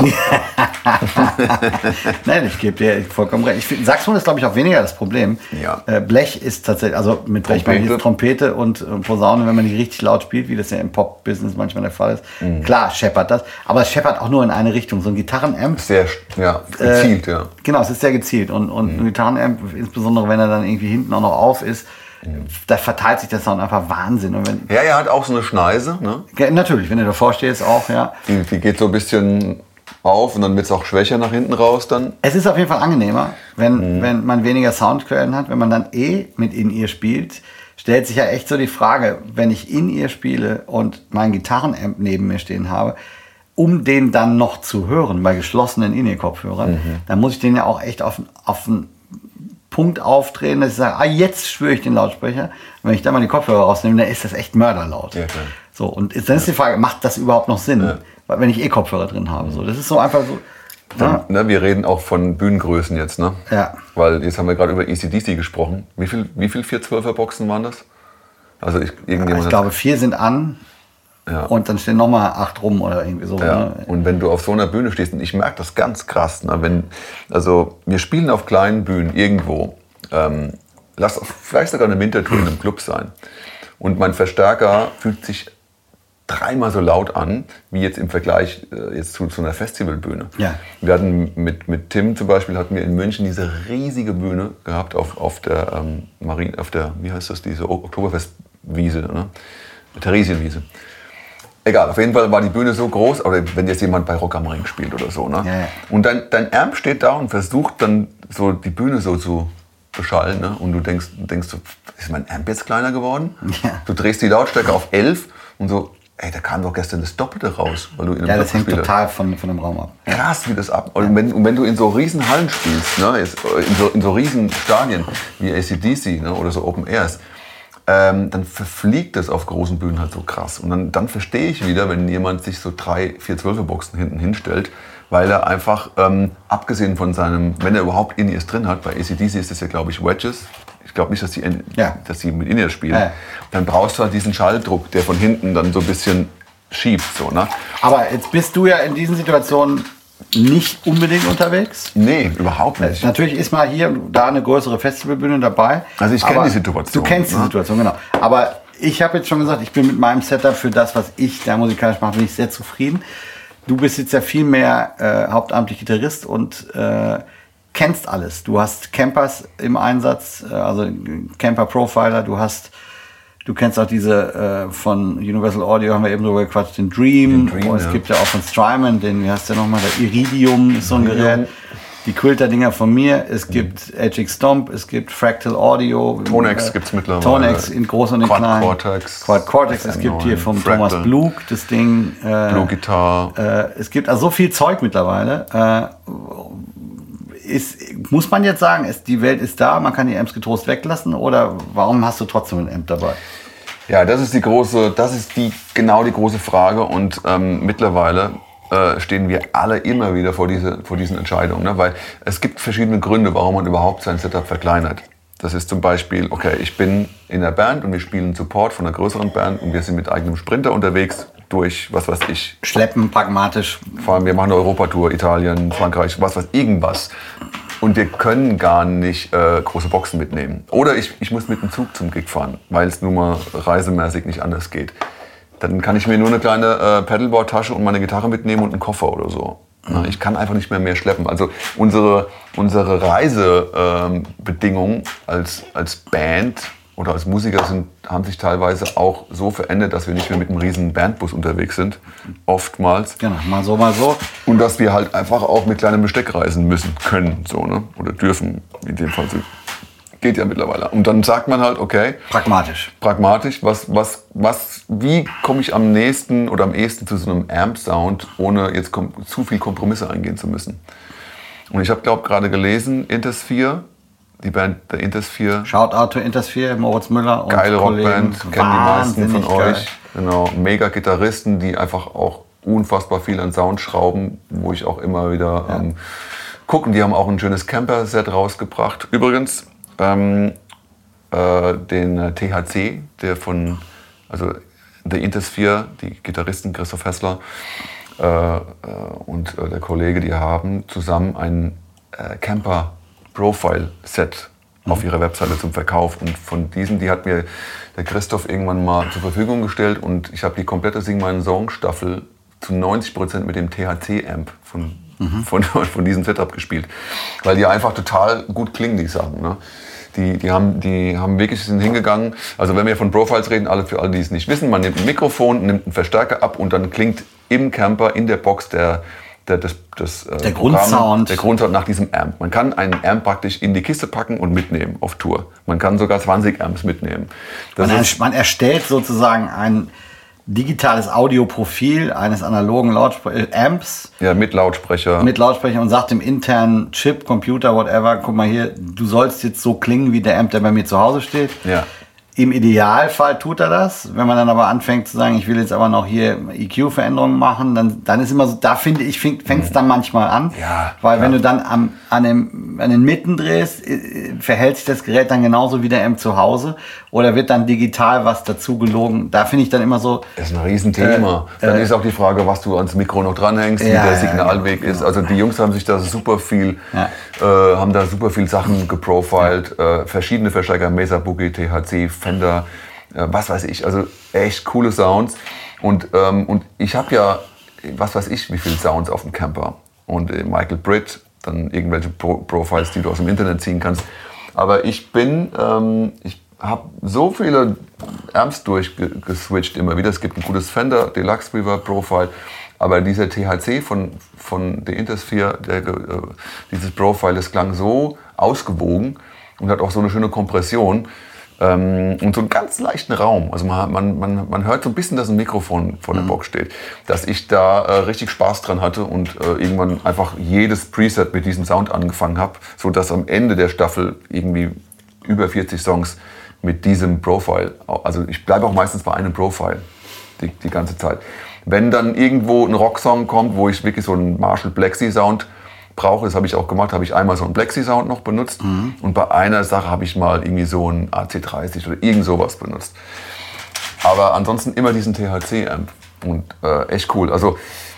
Nein, ich gebe dir vollkommen recht. Ich find, Saxophon ist, glaube ich, auch weniger das Problem. Ja. Blech ist tatsächlich, also mit Blech meine ich jetzt Trompete und Posaune, wenn man die richtig laut spielt, wie das ja im Pop-Business manchmal der Fall ist. Klar, scheppert das, aber es scheppert auch nur in eine Richtung. So ein Gitarrenamp. Sehr gezielt, ja. Genau, es ist sehr gezielt. Und ein Gitarrenamp, insbesondere wenn er dann irgendwie hinten auch noch auf ist, da verteilt sich der Sound einfach Wahnsinn. Und wenn, er hat auch so eine Schneise, ne? Natürlich, wenn du davor stehst auch, ja. Die geht so ein bisschen auf und dann wird es auch schwächer nach hinten raus dann. Es ist auf jeden Fall angenehmer, wenn man weniger Soundquellen hat. Wenn man dann mit In-Ear spielt, stellt sich ja echt so die Frage, wenn ich In-Ear spiele und meinen Gitarrenamp neben mir stehen habe, um den dann noch zu hören bei geschlossenen In-Ear-Kopfhörern, dann muss ich den ja auch echt auf einen Punkt aufdrehen, dass ich sage, jetzt spüre ich den Lautsprecher. Und wenn ich dann mal die Kopfhörer rausnehme, dann ist das echt mörderlaut. Ja, klar. So, und dann ist die Frage, macht das überhaupt noch Sinn? Ja. Weil wenn ich Kopfhörer drin habe. So, das ist so einfach so. Dann, ne, wir reden auch von Bühnengrößen jetzt, ne? Ja. Weil jetzt haben wir gerade über AC/DC gesprochen. Wie viel 412er Boxen waren das? Also ich glaube 4 sind an. Ja. Und dann stehen nochmal 8 rum oder irgendwie so. Ja. Ne? Und wenn du auf so einer Bühne stehst, und ich merke das ganz krass, ne? Also wir spielen auf kleinen Bühnen irgendwo, lass vielleicht sogar eine Wintertour in einem Club sein. Und mein Verstärker fühlt sich 3-mal so laut an, wie jetzt im Vergleich jetzt zu einer Festivalbühne. Ja. Wir hatten mit Tim zum Beispiel, hatten wir in München diese riesige Bühne gehabt auf der wie heißt das, diese Oktoberfestwiese, ne? Theresienwiese. Egal, auf jeden Fall war die Bühne so groß, oder wenn jetzt jemand bei Rock am Ring spielt oder so. Ne? Ja, ja. Und dein Amp steht da und versucht dann so die Bühne so zu beschallen. Ne? Und du denkst so, ist mein Amp jetzt kleiner geworden? Ja. Du drehst die Lautstärke auf 11 und so, ey, da kam doch gestern das Doppelte raus. Weil du in einem das hängt total von dem Raum ab. Krass, wie das ab. Ja. Und wenn du in so riesen Hallen spielst, ne? in so riesen Stadien wie AC/DC, ne? Oder so Open Airs, dann verfliegt das auf großen Bühnen halt so krass. Und dann verstehe ich wieder, wenn jemand sich so 3 412er Boxen hinten hinstellt, weil er einfach, abgesehen von seinem, wenn er überhaupt In-Ears drin hat, bei AC/DC ist das ja, glaube ich, Wedges. Ich glaube nicht, dass die mit In-Ears spielen. Ja. Dann brauchst du halt diesen Schalldruck, der von hinten dann so ein bisschen schiebt. So, ne? Aber jetzt bist du ja in diesen Situationen nicht unbedingt unterwegs? Nee, überhaupt nicht. Natürlich ist mal hier und da eine größere Festivalbühne dabei. Also ich kenne die Situation. Du kennst die Situation, genau. Aber ich habe jetzt schon gesagt, ich bin mit meinem Setup für das, was ich da musikalisch mache, bin ich sehr zufrieden. Du bist jetzt ja viel mehr hauptamtlich Gitarrist und kennst alles. Du hast Campers im Einsatz, also Camper Profiler, du kennst auch diese von Universal Audio, haben wir eben drüber gequatscht, den Dream. Es gibt ja auch von Strymon, wie heißt der nochmal, der Iridium ist so ein Gerät. Die Quilter-Dinger von mir, es gibt HX Stomp, es gibt Fractal Audio. Tonex gibt es mittlerweile. Tonex in groß und in klein. Quad Cortex, es gibt hier vom Fractal. Thomas Blug das Ding. Blue Guitar. Es gibt also so viel Zeug mittlerweile. Muss man jetzt sagen, die Welt ist da, man kann die Amps getrost weglassen, oder warum hast du trotzdem ein Amp dabei? Ja, das ist die große Frage, und mittlerweile stehen wir alle immer wieder vor diesen Entscheidungen, ne? Weil es gibt verschiedene Gründe, warum man überhaupt sein Setup verkleinert. Das ist zum Beispiel, okay, ich bin in der Band und wir spielen Support von einer größeren Band und wir sind mit eigenem Sprinter unterwegs durch, was weiß ich. Schleppen, pragmatisch. Vor allem, wir machen eine Europatour, Italien, Frankreich, irgendwas. Und wir können gar nicht große Boxen mitnehmen. Oder ich muss mit dem Zug zum Gig fahren, weil es nun mal reisemäßig nicht anders geht. Dann kann ich mir nur eine kleine Pedalboard-Tasche und meine Gitarre mitnehmen und einen Koffer oder so. Ich kann einfach nicht mehr schleppen. Also unsere Reisebedingungen als Band oder als Musiker haben sich teilweise auch so verändert, dass wir nicht mehr mit einem riesen Bandbus unterwegs sind, oftmals. Genau, mal so, mal so. Und dass wir halt einfach auch mit kleinem Besteck reisen müssen können, so, ne? Oder dürfen, in dem Fall. Geht ja mittlerweile. Und dann sagt man halt, okay. Pragmatisch, wie komme ich am nächsten oder am ehesten zu so einem Amp-Sound, ohne jetzt zu viel Kompromisse eingehen zu müssen. Und ich habe, gerade gelesen, Intersphere, die Band der Intersphere. Shoutout to Intersphere, Moritz Müller und geile Rockband, kennen die meisten von euch. Genau, mega Gitarristen, die einfach auch unfassbar viel an Sound schrauben, wo ich auch immer wieder gucken. Die haben auch ein schönes Camper-Set rausgebracht. Übrigens, den THC, The Intersphere, die Gitarristen Christoph Hessler und der Kollege, die haben zusammen ein Camper Profile Set auf ihrer Webseite zum Verkauf. Und von diesen, die hat mir der Christoph irgendwann mal zur Verfügung gestellt und ich habe die komplette Sing Meinen Song Staffel zu 90% mit dem THC-Amp von diesem Setup gespielt. Weil die einfach total gut klingen, die Sachen. Ne? Die haben wirklich, sind hingegangen, also wenn wir von Profiles reden, für alle, die es nicht wissen, man nimmt ein Mikrofon, nimmt einen Verstärker ab und dann klingt im Camper, in der Box der Grundsound. Der Grundsound nach diesem Amp. Man kann einen Amp praktisch in die Kiste packen und mitnehmen auf Tour. Man kann sogar 20 Amps mitnehmen. Man erstellt sozusagen ein digitales Audioprofil eines analogen Amps. Ja, mit Lautsprecher. Mit Lautsprecher und sagt dem internen Chip, Computer, whatever, guck mal hier, du sollst jetzt so klingen wie der Amp, der bei mir zu Hause steht. Ja. Im Idealfall tut er das. Wenn man dann aber anfängt zu sagen, ich will jetzt aber noch hier EQ-Veränderungen machen, dann ist immer so, da finde ich, fängt es dann manchmal an. Ja, weil wenn du dann an den Mitten drehst, verhält sich das Gerät dann genauso wie der Amp zu Hause oder wird dann digital was dazu gelogen. Da finde ich dann immer so... Das ist ein Riesenthema. Dann ist auch die Frage, was du ans Mikro noch dranhängst, wie der Signalweg ist. Also die Jungs haben sich da super viel, haben da super viel Sachen geprofilt, verschiedene Verstärker, Mesa Boogie, THC, Fender, was weiß ich, also echt coole Sounds und ich habe ja, was weiß ich, wie viele Sounds auf dem Camper und Michael Britt, dann irgendwelche Profiles, die du aus dem Internet ziehen kannst, aber ich habe so viele Amps durchgeswitcht immer wieder, es gibt ein gutes Fender Deluxe Reverb Profile, aber dieser THC von The Intersphere, dieses Profile, das klang so ausgewogen und hat auch so eine schöne Kompression, und so einen ganz leichten Raum. Also man hört so ein bisschen, dass ein Mikrofon vor der Box steht. Dass ich da richtig Spaß dran hatte und irgendwann einfach jedes Preset mit diesem Sound angefangen habe, sodass am Ende der Staffel irgendwie über 40 Songs mit diesem Profile, also ich bleibe auch meistens bei einem Profile die ganze Zeit. Wenn dann irgendwo ein Rocksong kommt, wo ich wirklich so einen Marshall Plexi Sound brauche, das habe ich auch gemacht, habe ich einmal so einen Plexi-Sound noch benutzt und bei einer Sache habe ich mal irgendwie so einen AC30 oder irgend sowas benutzt. Aber ansonsten immer diesen THC-Amp und echt cool. Also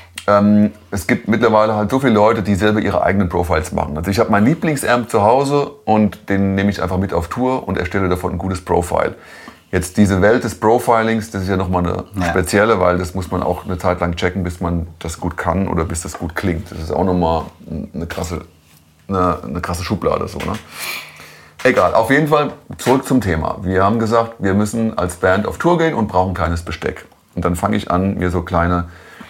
es gibt mittlerweile halt so viele Leute, die selber ihre eigenen Profiles machen. Also ich habe meinen Lieblingsamp zu Hause und den nehme ich einfach mit auf Tour und erstelle davon ein gutes Profile. Jetzt diese Welt des Profilings, das ist ja nochmal eine spezielle, weil das muss man auch eine Zeit lang checken, bis man das gut kann oder bis das gut klingt. Das ist auch nochmal eine krasse Schublade. So, ne? Egal, auf jeden Fall zurück zum Thema. Wir haben gesagt, wir müssen als Band auf Tour gehen und brauchen kleines Besteck. Und dann fange ich an, mir so kleine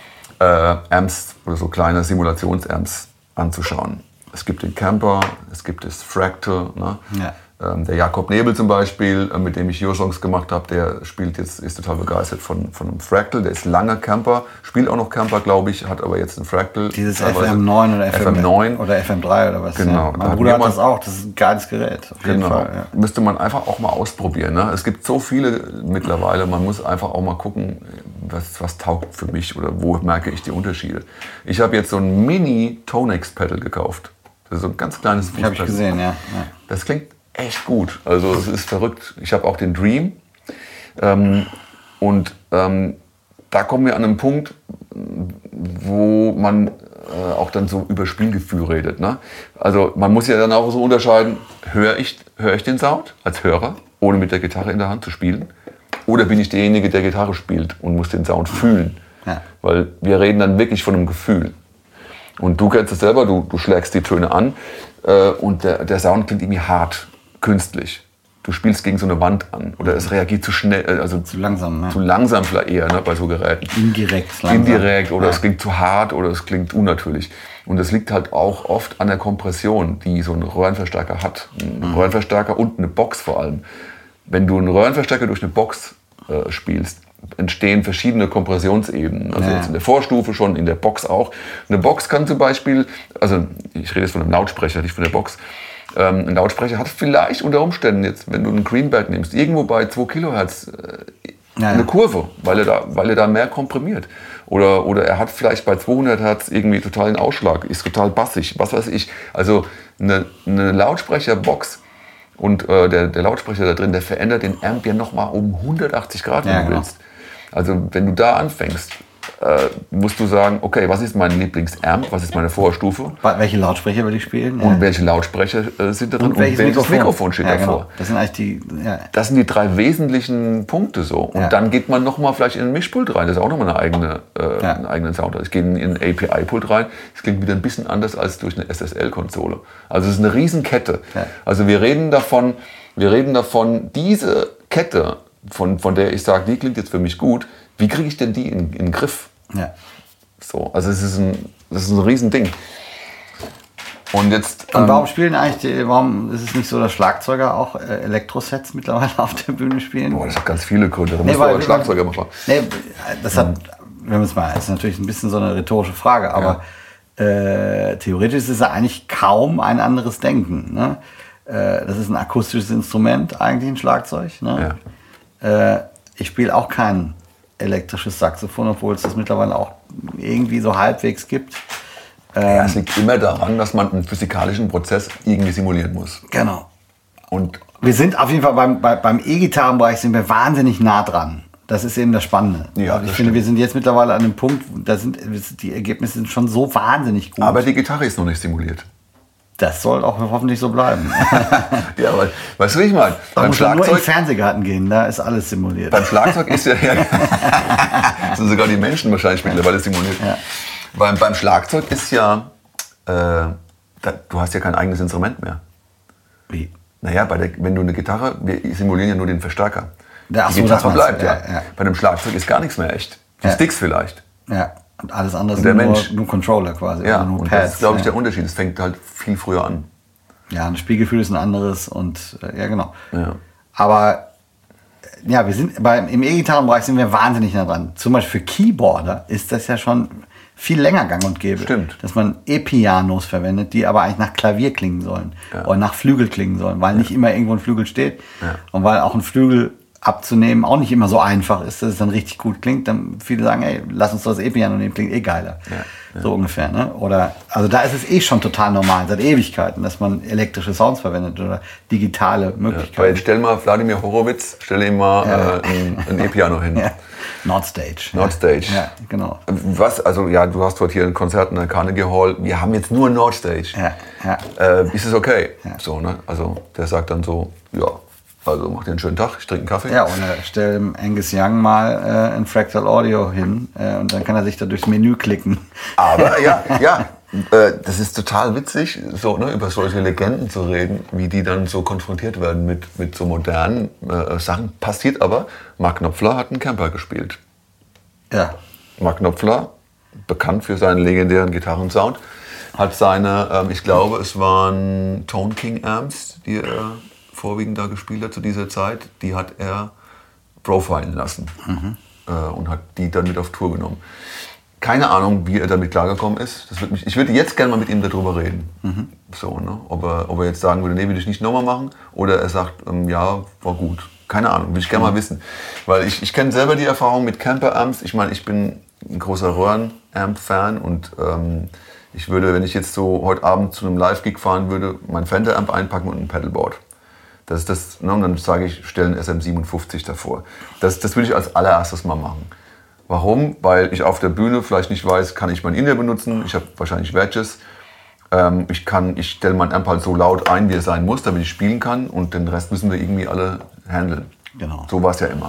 Amps oder so kleine Simulationsamps anzuschauen. Es gibt den Camper, es gibt das Fractal, ne? Ja. Der Jakob Nebel zum Beispiel, mit dem ich Your-Songs gemacht habe, der ist total begeistert von einem Fractal. Der ist langer Camper, spielt auch noch Camper, glaube ich, hat aber jetzt einen Fractal. Dieses FM9 oder FM9 oder FM3 oder was. Genau. Ja. Mein Bruder hat das auch, das ist ein geiles Gerät. Auf jeden Fall, ja. Müsste man einfach auch mal ausprobieren. Ne? Es gibt so viele mittlerweile, man muss einfach auch mal gucken, was taugt für mich oder wo merke ich die Unterschiede. Ich habe jetzt so ein Mini-Tonex-Pedal gekauft. Das ist so ein ganz kleines Fußpedal. Habe ich gesehen, ja. Das klingt echt gut. Also es ist verrückt. Ich habe auch den Dream. Da kommen wir an einen Punkt, wo man auch dann so über Spielgefühl redet. Ne? Also man muss ja dann auch so unterscheiden, höre ich den Sound als Hörer, ohne mit der Gitarre in der Hand zu spielen? Oder bin ich derjenige, der Gitarre spielt und muss den Sound fühlen? Ja. Weil wir reden dann wirklich von einem Gefühl. Und du kennst es selber, du schlägst die Töne an und der Sound klingt irgendwie hart, künstlich. Du spielst gegen so eine Wand an oder es reagiert zu schnell, also zu langsam. Ne? Zu langsam vielleicht eher, ne, bei so Geräten. Indirekt oder es klingt zu hart oder es klingt unnatürlich. Und das liegt halt auch oft an der Kompression, die so ein Röhrenverstärker hat. Ein Röhrenverstärker und eine Box vor allem. Wenn du einen Röhrenverstärker durch eine Box spielst, entstehen verschiedene Kompressionsebenen. Also jetzt in der Vorstufe schon, in der Box auch. Eine Box kann zum Beispiel, also ich rede jetzt von einem Lautsprecher, nicht von der Box. Ein Lautsprecher hat vielleicht unter Umständen jetzt, wenn du einen Greenback nimmst, irgendwo bei 2 Kilohertz eine Kurve, weil er da mehr komprimiert. Oder er hat vielleicht bei 200 Hertz irgendwie totalen Ausschlag, ist total bassig, was weiß ich. Also eine Lautsprecherbox und der Lautsprecher da drin, der verändert den Amp ja nochmal um 180 Grad, wenn du willst. Also wenn du da anfängst, musst du sagen, okay, was ist mein Lieblingsamp, was ist meine Vorstufe? Welche Lautsprecher will ich spielen? Und welche Lautsprecher sind drin und welches Mikrofon steht davor? Genau. Das sind eigentlich das sind die 3 wesentlichen Punkte so. Und dann geht man nochmal vielleicht in ein Mischpult rein, das ist auch nochmal einen eigenen Sound. Ich gehe in ein API-Pult rein, das klingt wieder ein bisschen anders als durch eine SSL-Konsole. Also es ist eine Riesenkette. Ja. Also wir reden davon, diese Kette, von der ich sage, die klingt jetzt für mich gut, wie kriege ich denn die in den Griff? Ja. So, also das ist ein Riesending. Und warum warum ist es nicht so, dass Schlagzeuger auch Elektrosets mittlerweile auf der Bühne spielen? Boah, das hat ganz viele Gründe. Da musst du aber einen Schlagzeuger machen. Das ist natürlich ein bisschen so eine rhetorische Frage, aber theoretisch ist es ja eigentlich kaum ein anderes Denken. Ne? Das ist ein akustisches Instrument, eigentlich ein Schlagzeug. Ne? Ja. Ich spiele auch kein elektrisches Saxophon, obwohl es das mittlerweile auch irgendwie so halbwegs gibt. Es liegt immer daran, dass man einen physikalischen Prozess irgendwie simulieren muss. Genau. Und wir sind auf jeden Fall beim E-Gitarrenbereich sind wir wahnsinnig nah dran. Das ist eben das Spannende. Ja, ich finde, wir sind jetzt mittlerweile an einem Punkt, die Ergebnisse sind schon so wahnsinnig gut. Aber die Gitarre ist noch nicht simuliert. Das soll auch hoffentlich so bleiben. Ja, aber weißt du, wie ich meine? Beim Schlagzeug nur in Fernsehgarten gehen, da ist alles simuliert. Beim Schlagzeug ist ja sind sogar die Menschen wahrscheinlich mittlerweile simuliert. Ja. Beim Schlagzeug ist ja, du hast ja kein eigenes Instrument mehr. Wie? Naja, wenn du eine Gitarre, wir simulieren ja nur den Verstärker. Die Gitarre bleibt ja. Bei dem Schlagzeug ist gar nichts mehr echt. Die Sticks vielleicht. Ja. Und alles andere ist nur Controller quasi. Ja, nur und Pads. Das ist, glaube ich, der Unterschied. Es fängt halt viel früher an. Ja, ein Spielgefühl ist ein anderes und genau. Ja. Aber wir sind im E-Gitarrenbereich sind wir wahnsinnig nah dran. Zum Beispiel für Keyboarder ist das ja schon viel länger gang und gäbe. Stimmt. Dass man E-Pianos verwendet, die aber eigentlich nach Klavier klingen sollen oder nach Flügel klingen sollen, weil nicht immer irgendwo ein Flügel steht und weil auch ein Flügel abzunehmen auch nicht immer so einfach ist, dass es dann richtig gut klingt. Dann viele sagen, ey, lass uns das E-Piano nehmen, klingt geiler. Ja. So ungefähr. Ne? Oder, also da ist es schon total normal, seit Ewigkeiten, dass man elektrische Sounds verwendet oder digitale Möglichkeiten. Ja, stell mal Wladimir Horowitz, stell ihm mal ein E-Piano hin. Ja. Nordstage. Nordstage. Ja, genau. Du hast dort hier ein Konzert in der Carnegie Hall. Wir haben jetzt nur Nordstage. Ja. Ist es okay? Ja. So, ne? Also der sagt dann so, ja. Also mach dir einen schönen Tag, ich trinke einen Kaffee. Ja, oder stell dem Angus Young mal ein Fractal Audio hin und dann kann er sich da durchs Menü klicken. Aber das ist total witzig, so über solche Legenden zu reden, wie die dann so konfrontiert werden mit so modernen Sachen. Passiert aber, Mark Knopfler hat einen Camper gespielt. Ja. Mark Knopfler, bekannt für seinen legendären Gitarrensound, hat seine, ich glaube, es waren Tone King Amps, die er vorwiegend da gespielt hat zu dieser Zeit, die hat er profilen lassen und hat die dann mit auf Tour genommen. Keine Ahnung, wie er damit klargekommen ist. Ich würde jetzt gerne mal mit ihm darüber reden. So, ne? Ob er jetzt sagen würde, nee, will ich nicht nochmal machen, oder er sagt, ja, war gut. Keine Ahnung, will ich gerne mal wissen. Weil ich kenne selber die Erfahrung mit Camper-Amps. Ich meine, ich bin ein großer Röhren-Amp-Fan und ich würde, wenn ich jetzt so heute Abend zu einem Live-Gig fahren würde, mein Fender-Amp einpacken und ein Pedalboard. Das ist das, ne, und dann sage ich, stelle einen SM57 davor. Das würde ich als allererstes mal machen. Warum? Weil ich auf der Bühne vielleicht nicht weiß, kann ich mein In-Ear benutzen, ich habe wahrscheinlich Wedges. Ich stelle meinen Amp halt so laut ein, wie er sein muss, damit ich spielen kann, und den Rest müssen wir irgendwie alle handeln. Genau. So war es ja immer.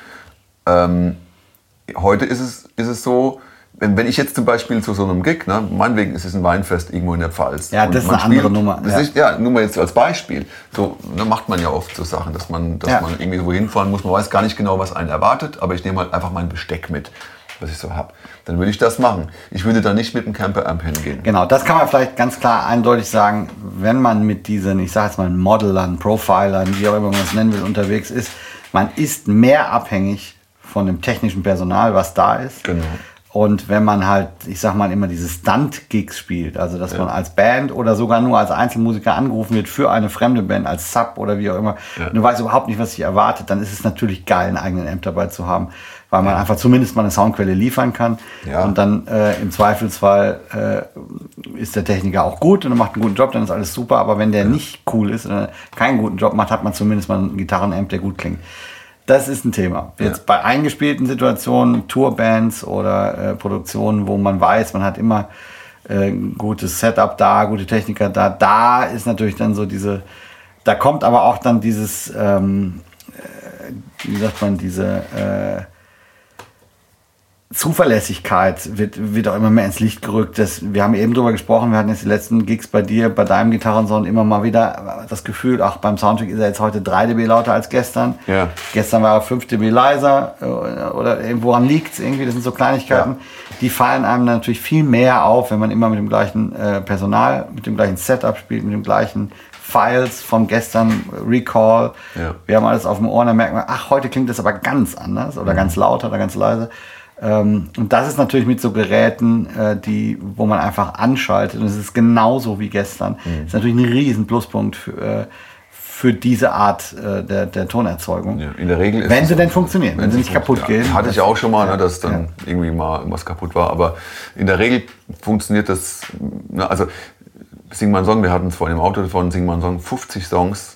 Heute ist es so, wenn ich jetzt zum Beispiel zu so einem Gig, ne, meinetwegen ist es ein Weinfest irgendwo in der Pfalz. Ja, das ist eine andere Nummer. Nur mal jetzt als Beispiel. So, da macht man ja oft so Sachen, dass man irgendwie wohin fahren muss. Man weiß gar nicht genau, was einen erwartet, aber ich nehme halt einfach mein Besteck mit, was ich so habe. Dann würde ich das machen. Ich würde da nicht mit einem Camper-Amp hingehen. Genau, das kann man vielleicht ganz klar eindeutig sagen, wenn man mit diesen, ich sage jetzt mal Modelern, Profilern, wie auch immer man es nennen will, unterwegs ist. Man ist mehr abhängig von dem technischen Personal, was da ist. Genau. Und wenn man halt, ich sag mal immer diese Stunt-Gigs spielt, also dass man als Band oder sogar nur als Einzelmusiker angerufen wird für eine fremde Band, als Sub oder wie auch immer, und du weißt überhaupt nicht, was dich erwartet, dann ist es natürlich geil, einen eigenen Amp dabei zu haben, weil man einfach zumindest mal eine Soundquelle liefern kann. Ja. Und dann im Zweifelsfall ist der Techniker auch gut und er macht einen guten Job, dann ist alles super. Aber wenn der nicht cool ist oder keinen guten Job macht, hat man zumindest mal einen Gitarrenamp, der gut klingt. Das ist ein Thema. Jetzt bei eingespielten Situationen, Tourbands oder Produktionen, wo man weiß, man hat immer ein gutes Setup da, gute Techniker da. Da ist natürlich dann so da kommt aber auch dann dieses, wie sagt man, diese Zuverlässigkeit wird auch immer mehr ins Licht gerückt. Wir haben eben drüber gesprochen, wir hatten jetzt die letzten Gigs bei dir, bei deinem Gitarrensound immer mal wieder das Gefühl, ach, beim Soundcheck ist er jetzt heute 3 dB lauter als gestern. Ja. Gestern war er 5 dB leiser oder woran liegt es irgendwie? Das sind so Kleinigkeiten, die fallen einem natürlich viel mehr auf, wenn man immer mit dem gleichen Personal, mit dem gleichen Setup spielt, mit dem gleichen Files von gestern, Recall. Ja. Wir haben alles auf dem Ohr, dann merkt man, ach, heute klingt das aber ganz anders oder ganz lauter oder ganz leise. Und das ist natürlich mit so Geräten, wo man einfach anschaltet und es ist genauso wie gestern. Das ist natürlich ein riesen Pluspunkt für diese Art der Tonerzeugung. Ja, in der Regel wenn sie denn funktionieren, wenn sie nicht kaputt gehen. Hatte ich auch schon mal, dass dann irgendwie mal was kaputt war. Aber in der Regel funktioniert das, also Sing Mein Song, wir hatten es vorhin im Auto von Sing Mein Song, 50 Songs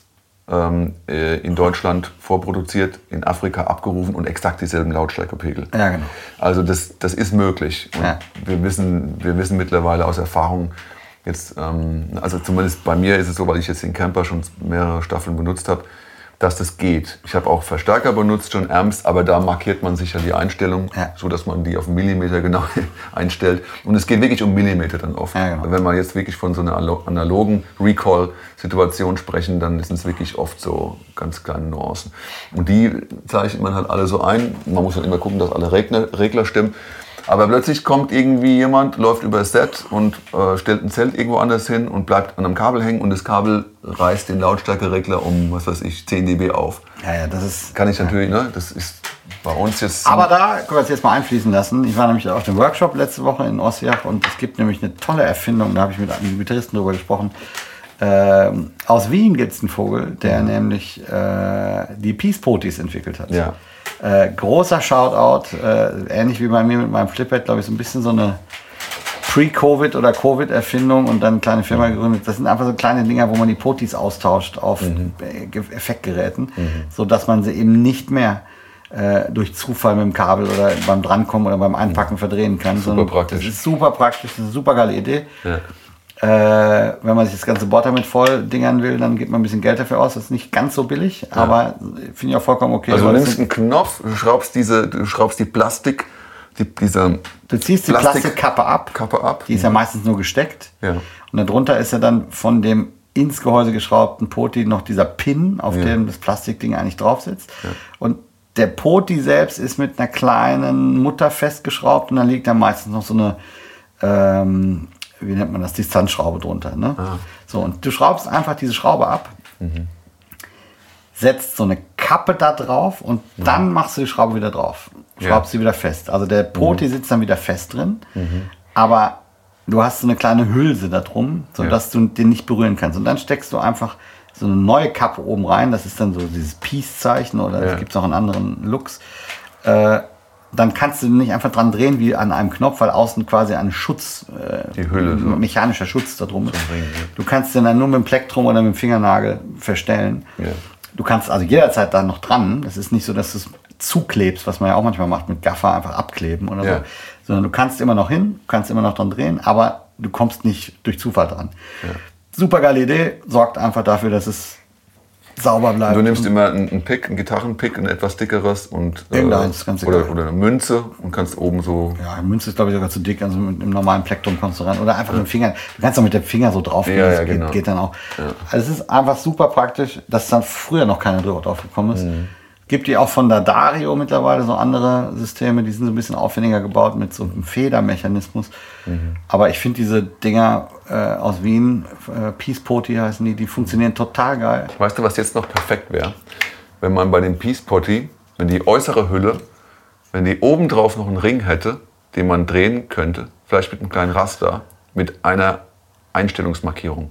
in Deutschland vorproduziert, in Afrika abgerufen und exakt dieselben Lautstärkepegel. Ja, genau. Also das ist möglich. Und wir wissen mittlerweile aus Erfahrung, jetzt, also zumindest bei mir ist es so, weil ich jetzt den Camper schon mehrere Staffeln benutzt habe, dass das geht. Ich habe auch Verstärker benutzt, schon Amps, aber da markiert man sich ja die Einstellung, so dass man die auf einen Millimeter genau einstellt. Und es geht wirklich um Millimeter dann oft. Ja, genau. Wenn wir jetzt wirklich von so einer analogen Recall-Situation sprechen, dann sind es wirklich oft so ganz kleine Nuancen. Und die zeichnet man halt alle so ein. Man muss dann immer gucken, dass alle Regler stimmen. Aber plötzlich kommt irgendwie jemand, läuft über das Set und stellt ein Zelt irgendwo anders hin und bleibt an einem Kabel hängen und das Kabel reißt den Lautstärkeregler um, was weiß ich, 10 dB auf. Ja, das ist... Kann ich natürlich, ne? Das ist bei uns jetzt... Aber da können wir es jetzt mal einfließen lassen. Ich war nämlich auf dem Workshop letzte Woche in Osijek und es gibt nämlich eine tolle Erfindung, da habe ich mit einem Gitarristen drüber gesprochen. Aus Wien gibt es einen Vogel, der nämlich die Peace Poties entwickelt hat. Ja. Großer Shoutout, ähnlich wie bei mir mit meinem Flipphead, glaube ich, so ein bisschen so eine Pre-Covid- oder Covid-Erfindung und dann eine kleine Firma gegründet. Das sind einfach so kleine Dinger, wo man die Potis austauscht auf Effektgeräten, sodass man sie eben nicht mehr durch Zufall mit dem Kabel oder beim Drankommen oder beim Einpacken verdrehen kann. Super praktisch. Das ist super praktisch, das ist eine super geile Idee. Ja. Wenn man sich das ganze Board damit voll dingern will, dann gibt man ein bisschen Geld dafür aus. Das ist nicht ganz so billig, aber finde ich auch vollkommen okay. Also du nimmst einen Knopf, du schraubst die Plastik, du ziehst die Plastikkappe ab. Die ist ja meistens nur gesteckt. Ja. Und darunter ist ja dann von dem ins Gehäuse geschraubten Poti noch dieser Pin, auf dem das Plastikding eigentlich drauf sitzt. Ja. Und der Poti selbst ist mit einer kleinen Mutter festgeschraubt und dann liegt da meistens noch so eine wie nennt man das, Distanzschraube drunter. Ne? Ah. So, und du schraubst einfach diese Schraube ab, setzt so eine Kappe da drauf und dann machst du die Schraube wieder drauf. Schraubst sie wieder fest. Also der Poti sitzt dann wieder fest drin, aber du hast so eine kleine Hülse da drum, sodass du den nicht berühren kannst. Und dann steckst du einfach so eine neue Kappe oben rein, das ist dann so dieses Peace-Zeichen oder es gibt auch in anderen Looks. Dann kannst du nicht einfach dran drehen wie an einem Knopf, weil außen quasi ein Schutz, die Hülle, mechanischer Schutz da drum ist. Du kannst den dann nur mit dem Plektrum oder mit dem Fingernagel verstellen. Ja. Du kannst also jederzeit da noch dran. Es ist nicht so, dass du es zuklebst, was man ja auch manchmal macht, mit Gaffer einfach abkleben oder so. Sondern du kannst immer noch hin, kannst immer noch dran drehen, aber du kommst nicht durch Zufall dran. Ja. Super geile Idee, sorgt einfach dafür, dass es sauber bleibt. Du nimmst immer einen Pick, einen Gitarrenpick, ein etwas dickeres und oder eine Münze und kannst oben so... Ja, Münze ist glaube ich sogar zu dick, also mit einem normalen Plektrum kommst du ran. Oder einfach mit dem Finger, du kannst auch mit dem Finger so drauf gehen, das genau. geht dann auch. Ja. Also es ist einfach super praktisch, dass dann früher noch keiner drüber drauf gekommen ist. Gibt die auch von der Dario mittlerweile so andere Systeme, die sind so ein bisschen aufwendiger gebaut mit so einem Federmechanismus. Aber ich finde diese Dinger aus Wien, Peace Poti heißen die funktionieren total geil. Weißt du, was jetzt noch perfekt wäre? Wenn man bei dem Peace Poti, wenn die äußere Hülle, wenn die obendrauf noch einen Ring hätte, den man drehen könnte, vielleicht mit einem kleinen Raster, mit einer Einstellungsmarkierung.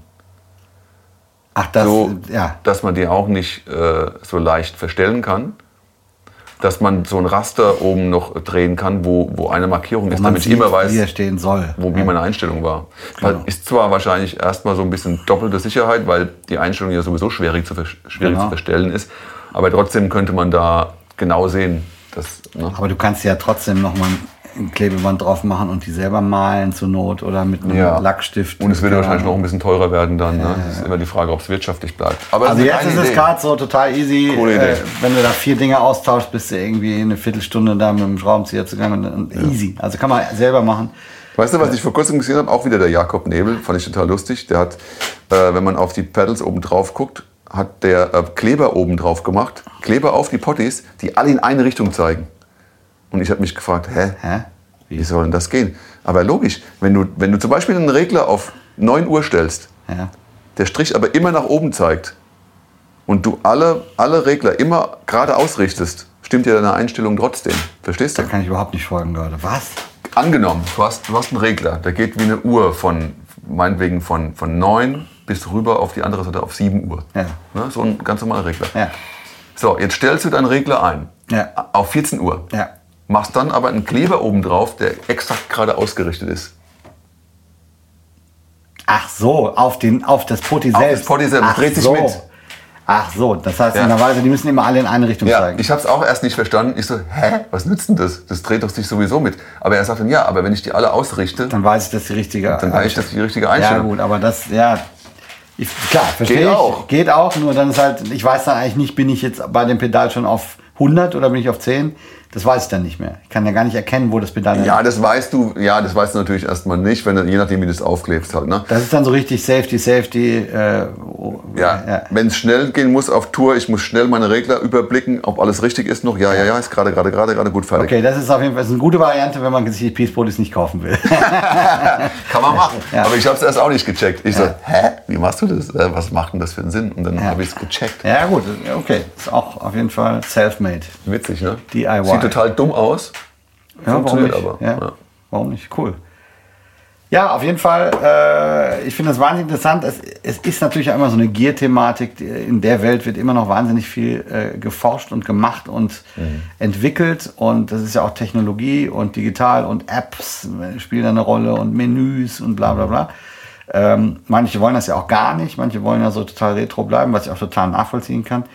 Ach, das, so, dass man die auch nicht so leicht verstellen kann. Dass man so ein Raster oben noch drehen kann, wo eine Markierung ist, damit ich immer weiß, wie er stehen soll. Wie meine Einstellung war. Genau. Ist zwar wahrscheinlich erstmal so ein bisschen doppelte Sicherheit, weil die Einstellung ja sowieso schwierig zu verstellen ist, aber trotzdem könnte man da genau sehen. Das, ne? Aber du kannst ja trotzdem nochmal ein Klebeband drauf machen und die selber malen zur Not oder mit einem Lackstift. Und es wird wahrscheinlich noch ein bisschen teurer werden dann. Ne? Das ist immer die Frage, ob es wirtschaftlich bleibt. Aber also jetzt ist es gerade so total easy. Coole wenn du da 4 Dinge austauschst, bist du irgendwie eine Viertelstunde da mit dem Schraubenzieher zugange und easy. Also kann man selber machen. Weißt du, was ich vor kurzem gesehen habe? Auch wieder der Jakob Nebel, fand ich total lustig. Der hat, wenn man auf die Pedals oben drauf guckt, hat der Kleber oben drauf gemacht. Kleber auf die Potties, die alle in eine Richtung zeigen. Und ich habe mich gefragt, wie soll denn das gehen? Aber logisch, wenn du zum Beispiel einen Regler auf 9 Uhr stellst, der Strich aber immer nach oben zeigt und du alle Regler immer gerade ausrichtest, stimmt ja deine Einstellung trotzdem. Verstehst du? Da kann ich überhaupt nicht folgen, Leute. Was? Angenommen, du hast einen Regler, der geht wie eine Uhr meinetwegen von 9 bis rüber auf die andere Seite auf 7 Uhr. Ja. Ne, so ein ganz normaler Regler. Ja. So, jetzt stellst du deinen Regler ein auf 14 Uhr. Ja. Machst dann aber einen Kleber oben drauf, der exakt gerade ausgerichtet ist. Ach so, auf das Potty selbst. Auf das Potty selbst, das dreht sich mit. Ach so, das heißt in der Weise, die müssen immer alle in eine Richtung zeigen. Ich habe es auch erst nicht verstanden. Ich so, was nützt denn das? Das dreht doch sich sowieso mit. Aber er sagt dann, aber wenn ich die alle ausrichte, dann weiß ich, dass die richtige Einstellung. Ja gut, aber das, klar, verstehe ich. Geht auch, nur dann ist halt, ich weiß dann eigentlich nicht, bin ich jetzt bei dem Pedal schon auf 100 oder bin ich auf 10? Das weiß ich dann nicht mehr. Ich kann ja gar nicht erkennen, wo das Pedal ist. Das weißt du natürlich erstmal nicht, je nachdem, wie du es aufklebst halt. Ne? Das ist dann so richtig Safety. Wenn es schnell gehen muss auf Tour, ich muss schnell meine Regler überblicken, ob alles richtig ist noch. Ist gerade gut fertig. Okay, das ist auf jeden Fall eine gute Variante, wenn man sich die Peace Potties nicht kaufen will. Kann man machen. Ja. Aber ich habe es erst auch nicht gecheckt. Ich so, wie machst du das? Was macht denn das für einen Sinn? Und dann habe ich es gecheckt. Ja gut, okay. Ist auch auf jeden Fall self-made. Witzig, ne? DIY. Sieht total dumm aus. Funktioniert aber. Ja. Warum nicht? Cool. Ja, auf jeden Fall. Ich finde das wahnsinnig interessant. Es ist natürlich immer so eine Gear-Thematik. In der Welt wird immer noch wahnsinnig viel geforscht und gemacht und entwickelt. Und das ist ja auch Technologie und digital und Apps spielen eine Rolle und Menüs und bla bla bla. Manche wollen das ja auch gar nicht. Manche wollen ja so total retro bleiben, was ich auch total nachvollziehen kann.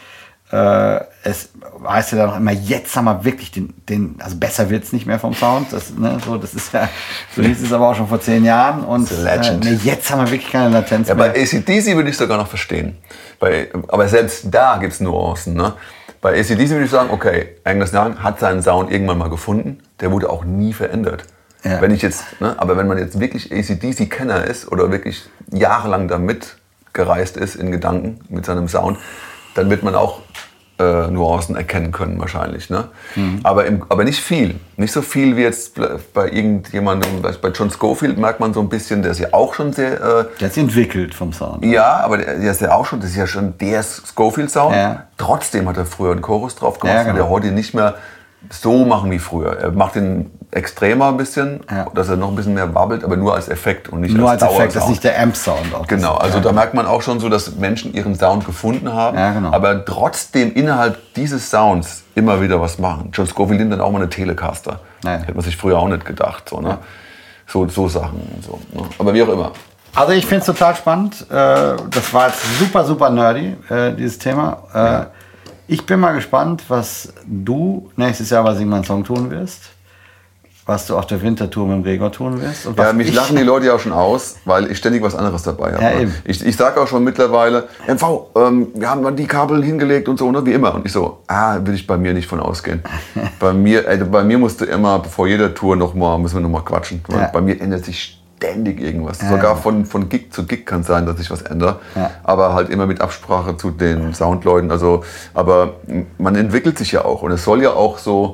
Es heißt ja dann auch immer, jetzt haben wir wirklich also besser wird es nicht mehr vom Sound. Das ist ja, so hieß es aber auch schon vor 10 Jahren. Und jetzt haben wir wirklich keine Latenz mehr. Bei AC/DC würde ich sogar noch verstehen. Aber selbst da gibt es Nuancen. Ne? Bei AC/DC würde ich sagen, okay, Angus Young hat seinen Sound irgendwann mal gefunden. Der wurde auch nie verändert. Ja. Aber wenn man jetzt wirklich AC/DC-Kenner ist oder wirklich jahrelang damit gereist ist in Gedanken mit seinem Sound, dann wird man auch Nuancen erkennen können wahrscheinlich. Ne? Aber nicht viel. Nicht so viel wie jetzt bei irgendjemandem, bei John Scofield merkt man so ein bisschen, der ist ja auch schon sehr... der ist entwickelt vom Sound. Ja, aber der ist ja auch schon, das ist ja schon der Scofield-Sound. Ja. Trotzdem hat er früher einen Chorus drauf gemacht, und der heute nicht mehr so machen wie früher. Er macht den extremer ein bisschen, dass er noch ein bisschen mehr wabbelt, aber nur als Effekt und nicht nur als Effekt, das ist nicht der Amp-Sound. Auch genau, also da merkt man auch schon so, dass Menschen ihren Sound gefunden haben, aber trotzdem innerhalb dieses Sounds immer wieder was machen. John Scofield nimmt dann auch mal eine Telecaster. Hätte man sich früher auch nicht gedacht. So, ne? So Sachen und so. Ne? Aber wie auch immer. Also ich finde es total spannend. Das war jetzt super, super nerdy, dieses Thema. Ich bin mal gespannt, was du nächstes Jahr bei Sing mein Song tun wirst. Was du auf der Wintertour mit dem Gregor tun wirst. Und was mich lachen die Leute ja auch schon aus, weil ich ständig was anderes dabei habe. Ja, ich sage auch schon mittlerweile, MV, wir haben die Kabel hingelegt und so, ne, wie immer. Und ich so, will ich bei mir nicht von ausgehen. bei mir musst du immer, vor jeder Tour müssen wir nochmal quatschen. Weil bei mir ändert sich ständig irgendwas. Sogar von Gig zu Gig kann es sein, dass sich was ändert. Aber halt immer mit Absprache zu den Soundleuten. Also, aber man entwickelt sich ja auch. Und es soll ja auch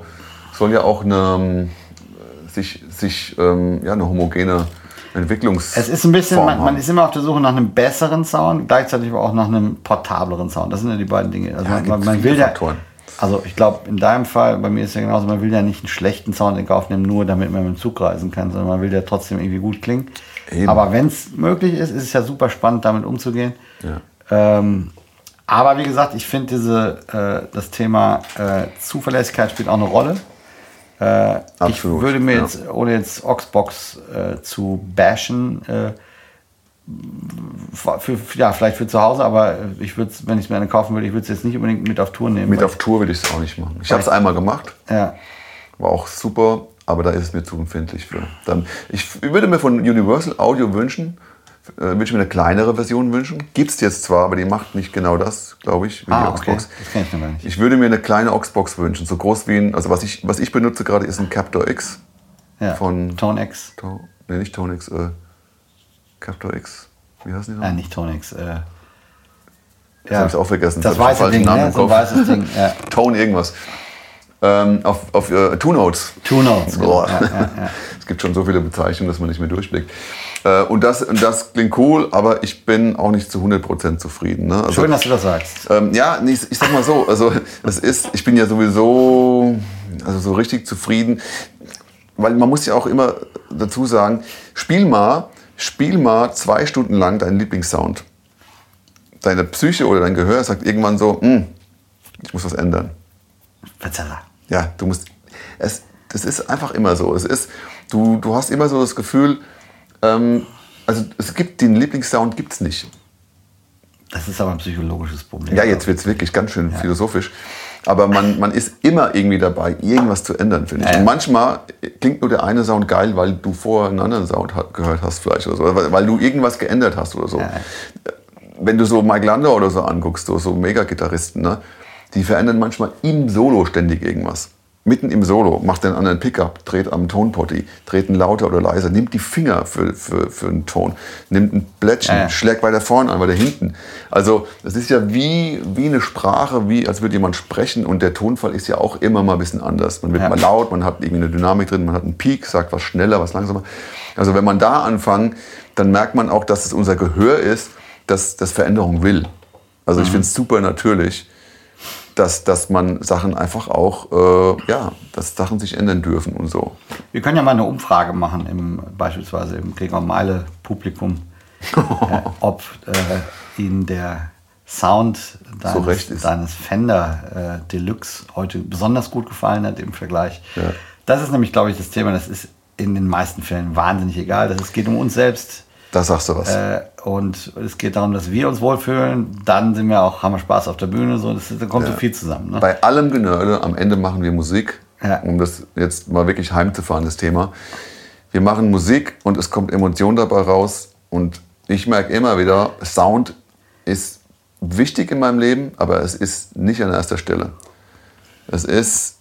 eine homogene Entwicklungsform. Es ist ein bisschen, man ist immer auf der Suche nach einem besseren Sound, gleichzeitig aber auch nach einem portableren Sound. Das sind ja die beiden Dinge. Also man will ja, also ich glaube, in deinem Fall, bei mir ist ja genauso, man will ja nicht einen schlechten Sound in Kauf nehmen, nur damit man mit dem Zug reisen kann, sondern man will ja trotzdem irgendwie gut klingen. Eben. Aber wenn es möglich ist, ist es ja super spannend, damit umzugehen. Ja. Aber wie gesagt, ich finde das Thema Zuverlässigkeit spielt auch eine Rolle. Ich würde mir jetzt, ohne jetzt Oxbox zu bashen, vielleicht für zu Hause, aber ich würde wenn ich mir eine kaufen würde, ich würde es jetzt nicht unbedingt mit auf Tour nehmen. Mit auf Tour würde ich es auch nicht machen. Ich habe es einmal gemacht, war auch super, aber da ist es mir zu empfindlich für. Ich würde mir von Universal Audio würde ich mir eine kleinere Version wünschen. Gibt es jetzt zwar, aber die macht nicht genau das, glaube ich, wie die Auxbox. Okay. Das kenn ich noch gar nicht. Ich würde mir eine kleine Auxbox wünschen, so groß wie also was ich benutze gerade ist ein Captor X von Tone X. Nicht Tone X, Captor X. Wie heißen die noch? Nicht Tone X. Das habe ich auch vergessen. Das weiße Ding, ne? So ein weißes Ding. Ja. Tone irgendwas. Auf Two Notes. Two Notes. Boah. Es gibt schon so viele Bezeichnungen, dass man nicht mehr durchblickt. Und das klingt cool, aber ich bin auch nicht zu 100% zufrieden. Ne? Schön, dass du das sagst. Ich sag mal so, also ich bin ja sowieso so richtig zufrieden, weil man muss ja auch immer dazu sagen, spiel mal 2 Stunden lang deinen Lieblingssound. Deine Psyche oder dein Gehör sagt irgendwann so, ich muss was ändern. Verzerrer. Ja, du musst. Das ist einfach immer so. Du hast immer so das Gefühl, den Lieblingssound gibt's nicht. Das ist aber ein psychologisches Problem. Ja, jetzt wird es wirklich ganz schön philosophisch. Aber man ist immer irgendwie dabei, irgendwas zu ändern, finde ich. Und manchmal klingt nur der eine Sound geil, weil du vorher einen anderen Sound gehört hast vielleicht oder so. Weil du irgendwas geändert hast oder so. Ja. Wenn du so Mike Landau oder so anguckst, so Mega-Gitarristen, ne? Die verändern manchmal im Solo ständig irgendwas. Mitten im Solo macht er einen anderen Pickup, dreht am Tonpotty, dreht ihn lauter oder leiser, nimmt die Finger für einen Ton, nimmt ein Blättchen, schlägt weiter vorne an, weiter hinten. Also das ist ja wie eine Sprache, wie als würde jemand sprechen und der Tonfall ist ja auch immer mal ein bisschen anders. Man wird mal laut, man hat irgendwie eine Dynamik drin, man hat einen Peak, sagt was schneller, was langsamer. Also wenn man da anfängt, dann merkt man auch, dass es unser Gehör ist, das Veränderung will. Also ich finde es super natürlich, dass man Sachen einfach auch, dass Sachen sich ändern dürfen und so. Wir können ja mal eine Umfrage machen, beispielsweise im Gregor Meile Publikum, ob Ihnen der Sound deines Fender Deluxe heute besonders gut gefallen hat im Vergleich. Ja. Das ist nämlich, glaube ich, das Thema, das ist in den meisten Fällen wahnsinnig egal. Es geht um uns selbst. Da sagst du was. Und es geht darum, dass wir uns wohlfühlen. Dann haben wir Spaß auf der Bühne. Da kommt so viel zusammen. Ne? Bei allem Genörde, am Ende machen wir Musik, um das jetzt mal wirklich heimzufahren, das Thema. Wir machen Musik und es kommt Emotion dabei raus. Und ich merke immer wieder, Sound ist wichtig in meinem Leben, aber es ist nicht an erster Stelle. Es ist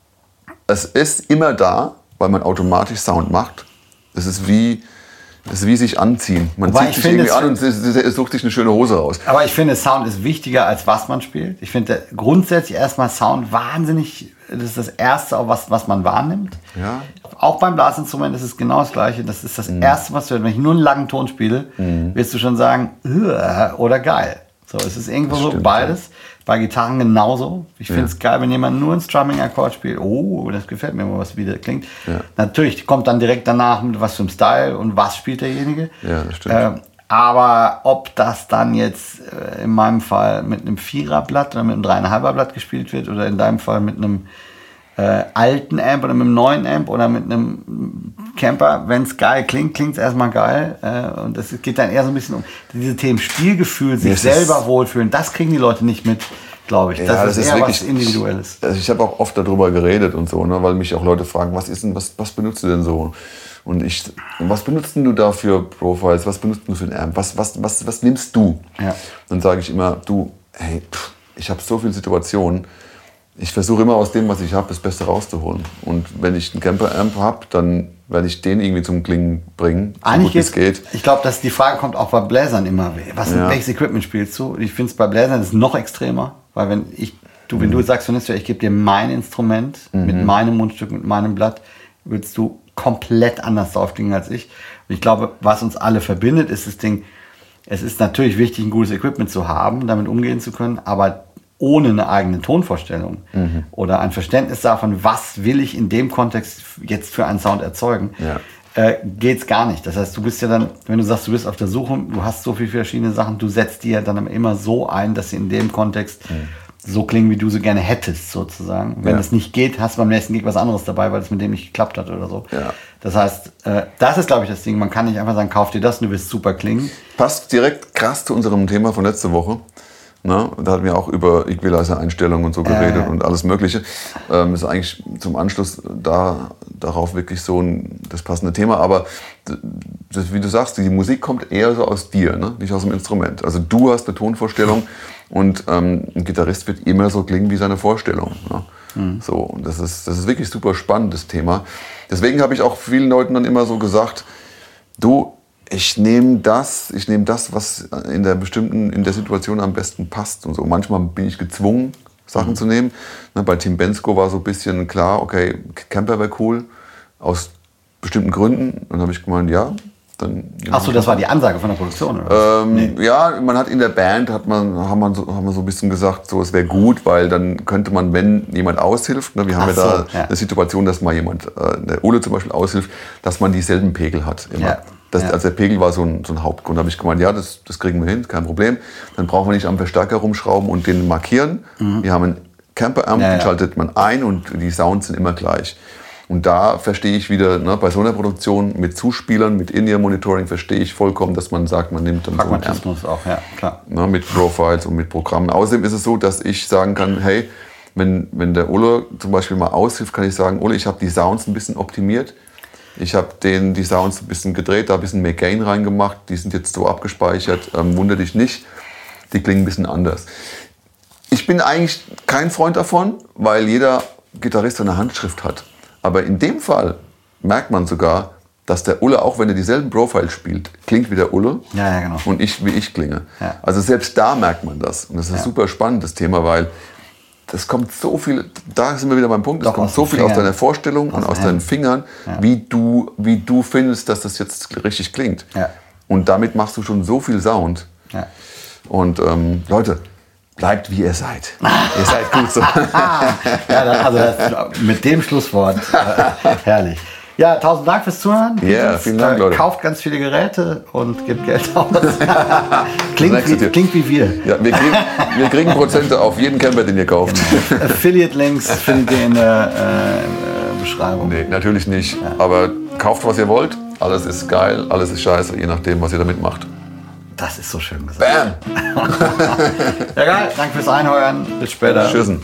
immer da, weil man automatisch Sound macht. Es ist wie sich anziehen. Man zieht sich irgendwie an und sucht sich eine schöne Hose raus. Aber ich finde, Sound ist wichtiger, als was man spielt. Ich finde grundsätzlich erstmal Sound wahnsinnig, das ist das Erste, was man wahrnimmt. Ja. Auch beim Blasinstrument ist es genau das Gleiche. Das ist das Erste, was du hörst. Wenn ich nur einen langen Ton spiele, wirst du schon sagen, oder geil. So, es ist irgendwo so beides. Ja. Bei Gitarren genauso. Ich finde es geil, wenn jemand nur einen Strumming-Akkord spielt. Oh, das gefällt mir mal, was wieder klingt. Ja. Natürlich kommt dann direkt danach mit was für einem Style und was spielt derjenige. Ja, das stimmt. Aber ob das dann jetzt in meinem Fall mit einem 4er-Blatt oder mit einem 3,5er-Blatt gespielt wird oder in deinem Fall mit einem alten Amp oder mit einem neuen Amp oder mit einem Camper, wenn es geil klingt, klingt es erstmal geil. Und es geht dann eher so ein bisschen um diese Themen Spielgefühl, sich selber wohlfühlen. Das kriegen die Leute nicht mit, glaube ich. Das ist eher wirklich was Individuelles. Also ich habe auch oft darüber geredet und so, ne, weil mich auch Leute fragen, was benutzt du denn so? Und was benutzt du da für Profiles? Was benutzt du für ein Amp? Was nimmst du? Ja. Dann sage ich immer, ich habe so viele Situationen. Ich versuche immer aus dem, was ich habe, das Beste rauszuholen. Und wenn ich einen Camper-Amp habe, dann werde ich den irgendwie zum Klingen bringen, so gut wie es geht. Ich glaube, dass die Frage kommt auch bei Bläsern immer. Welches Equipment spielst du? Ich finde es bei Bläsern ist noch extremer. Weil wenn du sagst, ich gebe dir mein Instrument mit meinem Mundstück, mit meinem Blatt, würdest du komplett anders drauf klingen als ich. Und ich glaube, was uns alle verbindet, ist das Ding, es ist natürlich wichtig, ein gutes Equipment zu haben, damit umgehen zu können, aber ohne eine eigene Tonvorstellung oder ein Verständnis davon, was will ich in dem Kontext jetzt für einen Sound erzeugen, geht's gar nicht. Das heißt, du bist ja dann, wenn du sagst, du bist auf der Suche, du hast so viele verschiedene Sachen, du setzt die ja dann immer so ein, dass sie in dem Kontext so klingen, wie du so gerne hättest, sozusagen. Wenn es nicht geht, hast du beim nächsten Gig was anderes dabei, weil es mit dem nicht geklappt hat oder so. Ja. Das heißt, das ist, glaube ich, das Ding. Man kann nicht einfach sagen, kauf dir das und du wirst super klingen. Passt direkt krass zu unserem Thema von letzter Woche. Na, da hatten wir auch über Equalizer-Einstellungen und so geredet und alles Mögliche. Ist eigentlich zum Anschluss darauf wirklich so das passende Thema. Aber wie du sagst, die Musik kommt eher so aus dir, ne? Nicht aus dem Instrument. Also du hast eine Tonvorstellung und ein Gitarrist wird immer so klingen wie seine Vorstellung. Ne? So, und das ist wirklich super spannendes Thema. Deswegen habe ich auch vielen Leuten dann immer so gesagt, ich nehme das, was in der Situation am besten passt und so. Manchmal bin ich gezwungen, Sachen zu nehmen. Ne, bei Tim Bendzko war so ein bisschen klar, okay, Camper wäre cool, aus bestimmten Gründen. Dann habe ich gemeint, ja. Achso, das war die Ansage von der Produktion, oder? Nee. Ja, man hat in der Band, haben wir so ein bisschen gesagt, so, es wäre gut, weil dann könnte man, wenn jemand aushilft, ne, wir haben eine Situation, dass mal jemand, der Ole zum Beispiel aushilft, dass man dieselben Pegel hat immer. Ja. Also der Pegel war so ein Hauptgrund. Da habe ich gemeint, ja, das kriegen wir hin, kein Problem. Dann brauchen wir nicht am Verstärker rumschrauben und den markieren. Wir haben einen Camper-Amp, den schaltet man ein und die Sounds sind immer gleich. Und da verstehe ich wieder, ne, bei so einer Produktion mit Zuspielern, mit In-Ear-Monitoring verstehe ich vollkommen, dass man sagt, man nimmt dann so einen Amp. Auch, ja, klar. Ne, mit Profiles und mit Programmen. Außerdem ist es so, dass ich sagen kann, hey, wenn der Ole zum Beispiel mal aushilft, kann ich sagen, Ole, ich habe die Sounds ein bisschen optimiert. Ich habe die Sounds ein bisschen gedreht, da ein bisschen mehr Gain reingemacht. Die sind jetzt so abgespeichert. Wundere dich nicht, die klingen ein bisschen anders. Ich bin eigentlich kein Freund davon, weil jeder Gitarrist eine Handschrift hat. Aber in dem Fall merkt man sogar, dass der Ulle, auch wenn er dieselben Profiles spielt, klingt wie der Ulle genau. und wie ich klinge. Ja. Also selbst da merkt man das. Und das ist ein super spannendes Thema, weil das kommt so viel, da sind wir wieder beim Punkt, es kommt so viel aus deiner Vorstellung und aus deinen Fingern, wie du findest, dass das jetzt richtig klingt. Ja. Und damit machst du schon so viel Sound. Ja. Und Leute, bleibt wie ihr seid. Ihr seid gut so. Mit dem Schlusswort, herrlich. Ja, 1000 Dank fürs Zuhören. Ja, vielen Dank, Leute. Kauft ganz viele Geräte und gebt Geld aus. klingt wie wir. Ja, wir kriegen Prozente auf jeden Camper, den ihr kauft. Genau. Affiliate-Links findet ihr in der Beschreibung. Nee, natürlich nicht. Ja. Aber kauft, was ihr wollt. Alles ist geil, alles ist scheiße, je nachdem, was ihr damit macht. Das ist so schön gesagt. Bam! Ja, geil. Danke fürs Einheuern. Bis später. Tschüssen.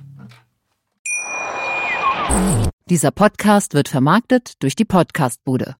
Dieser Podcast wird vermarktet durch die Podcastbude.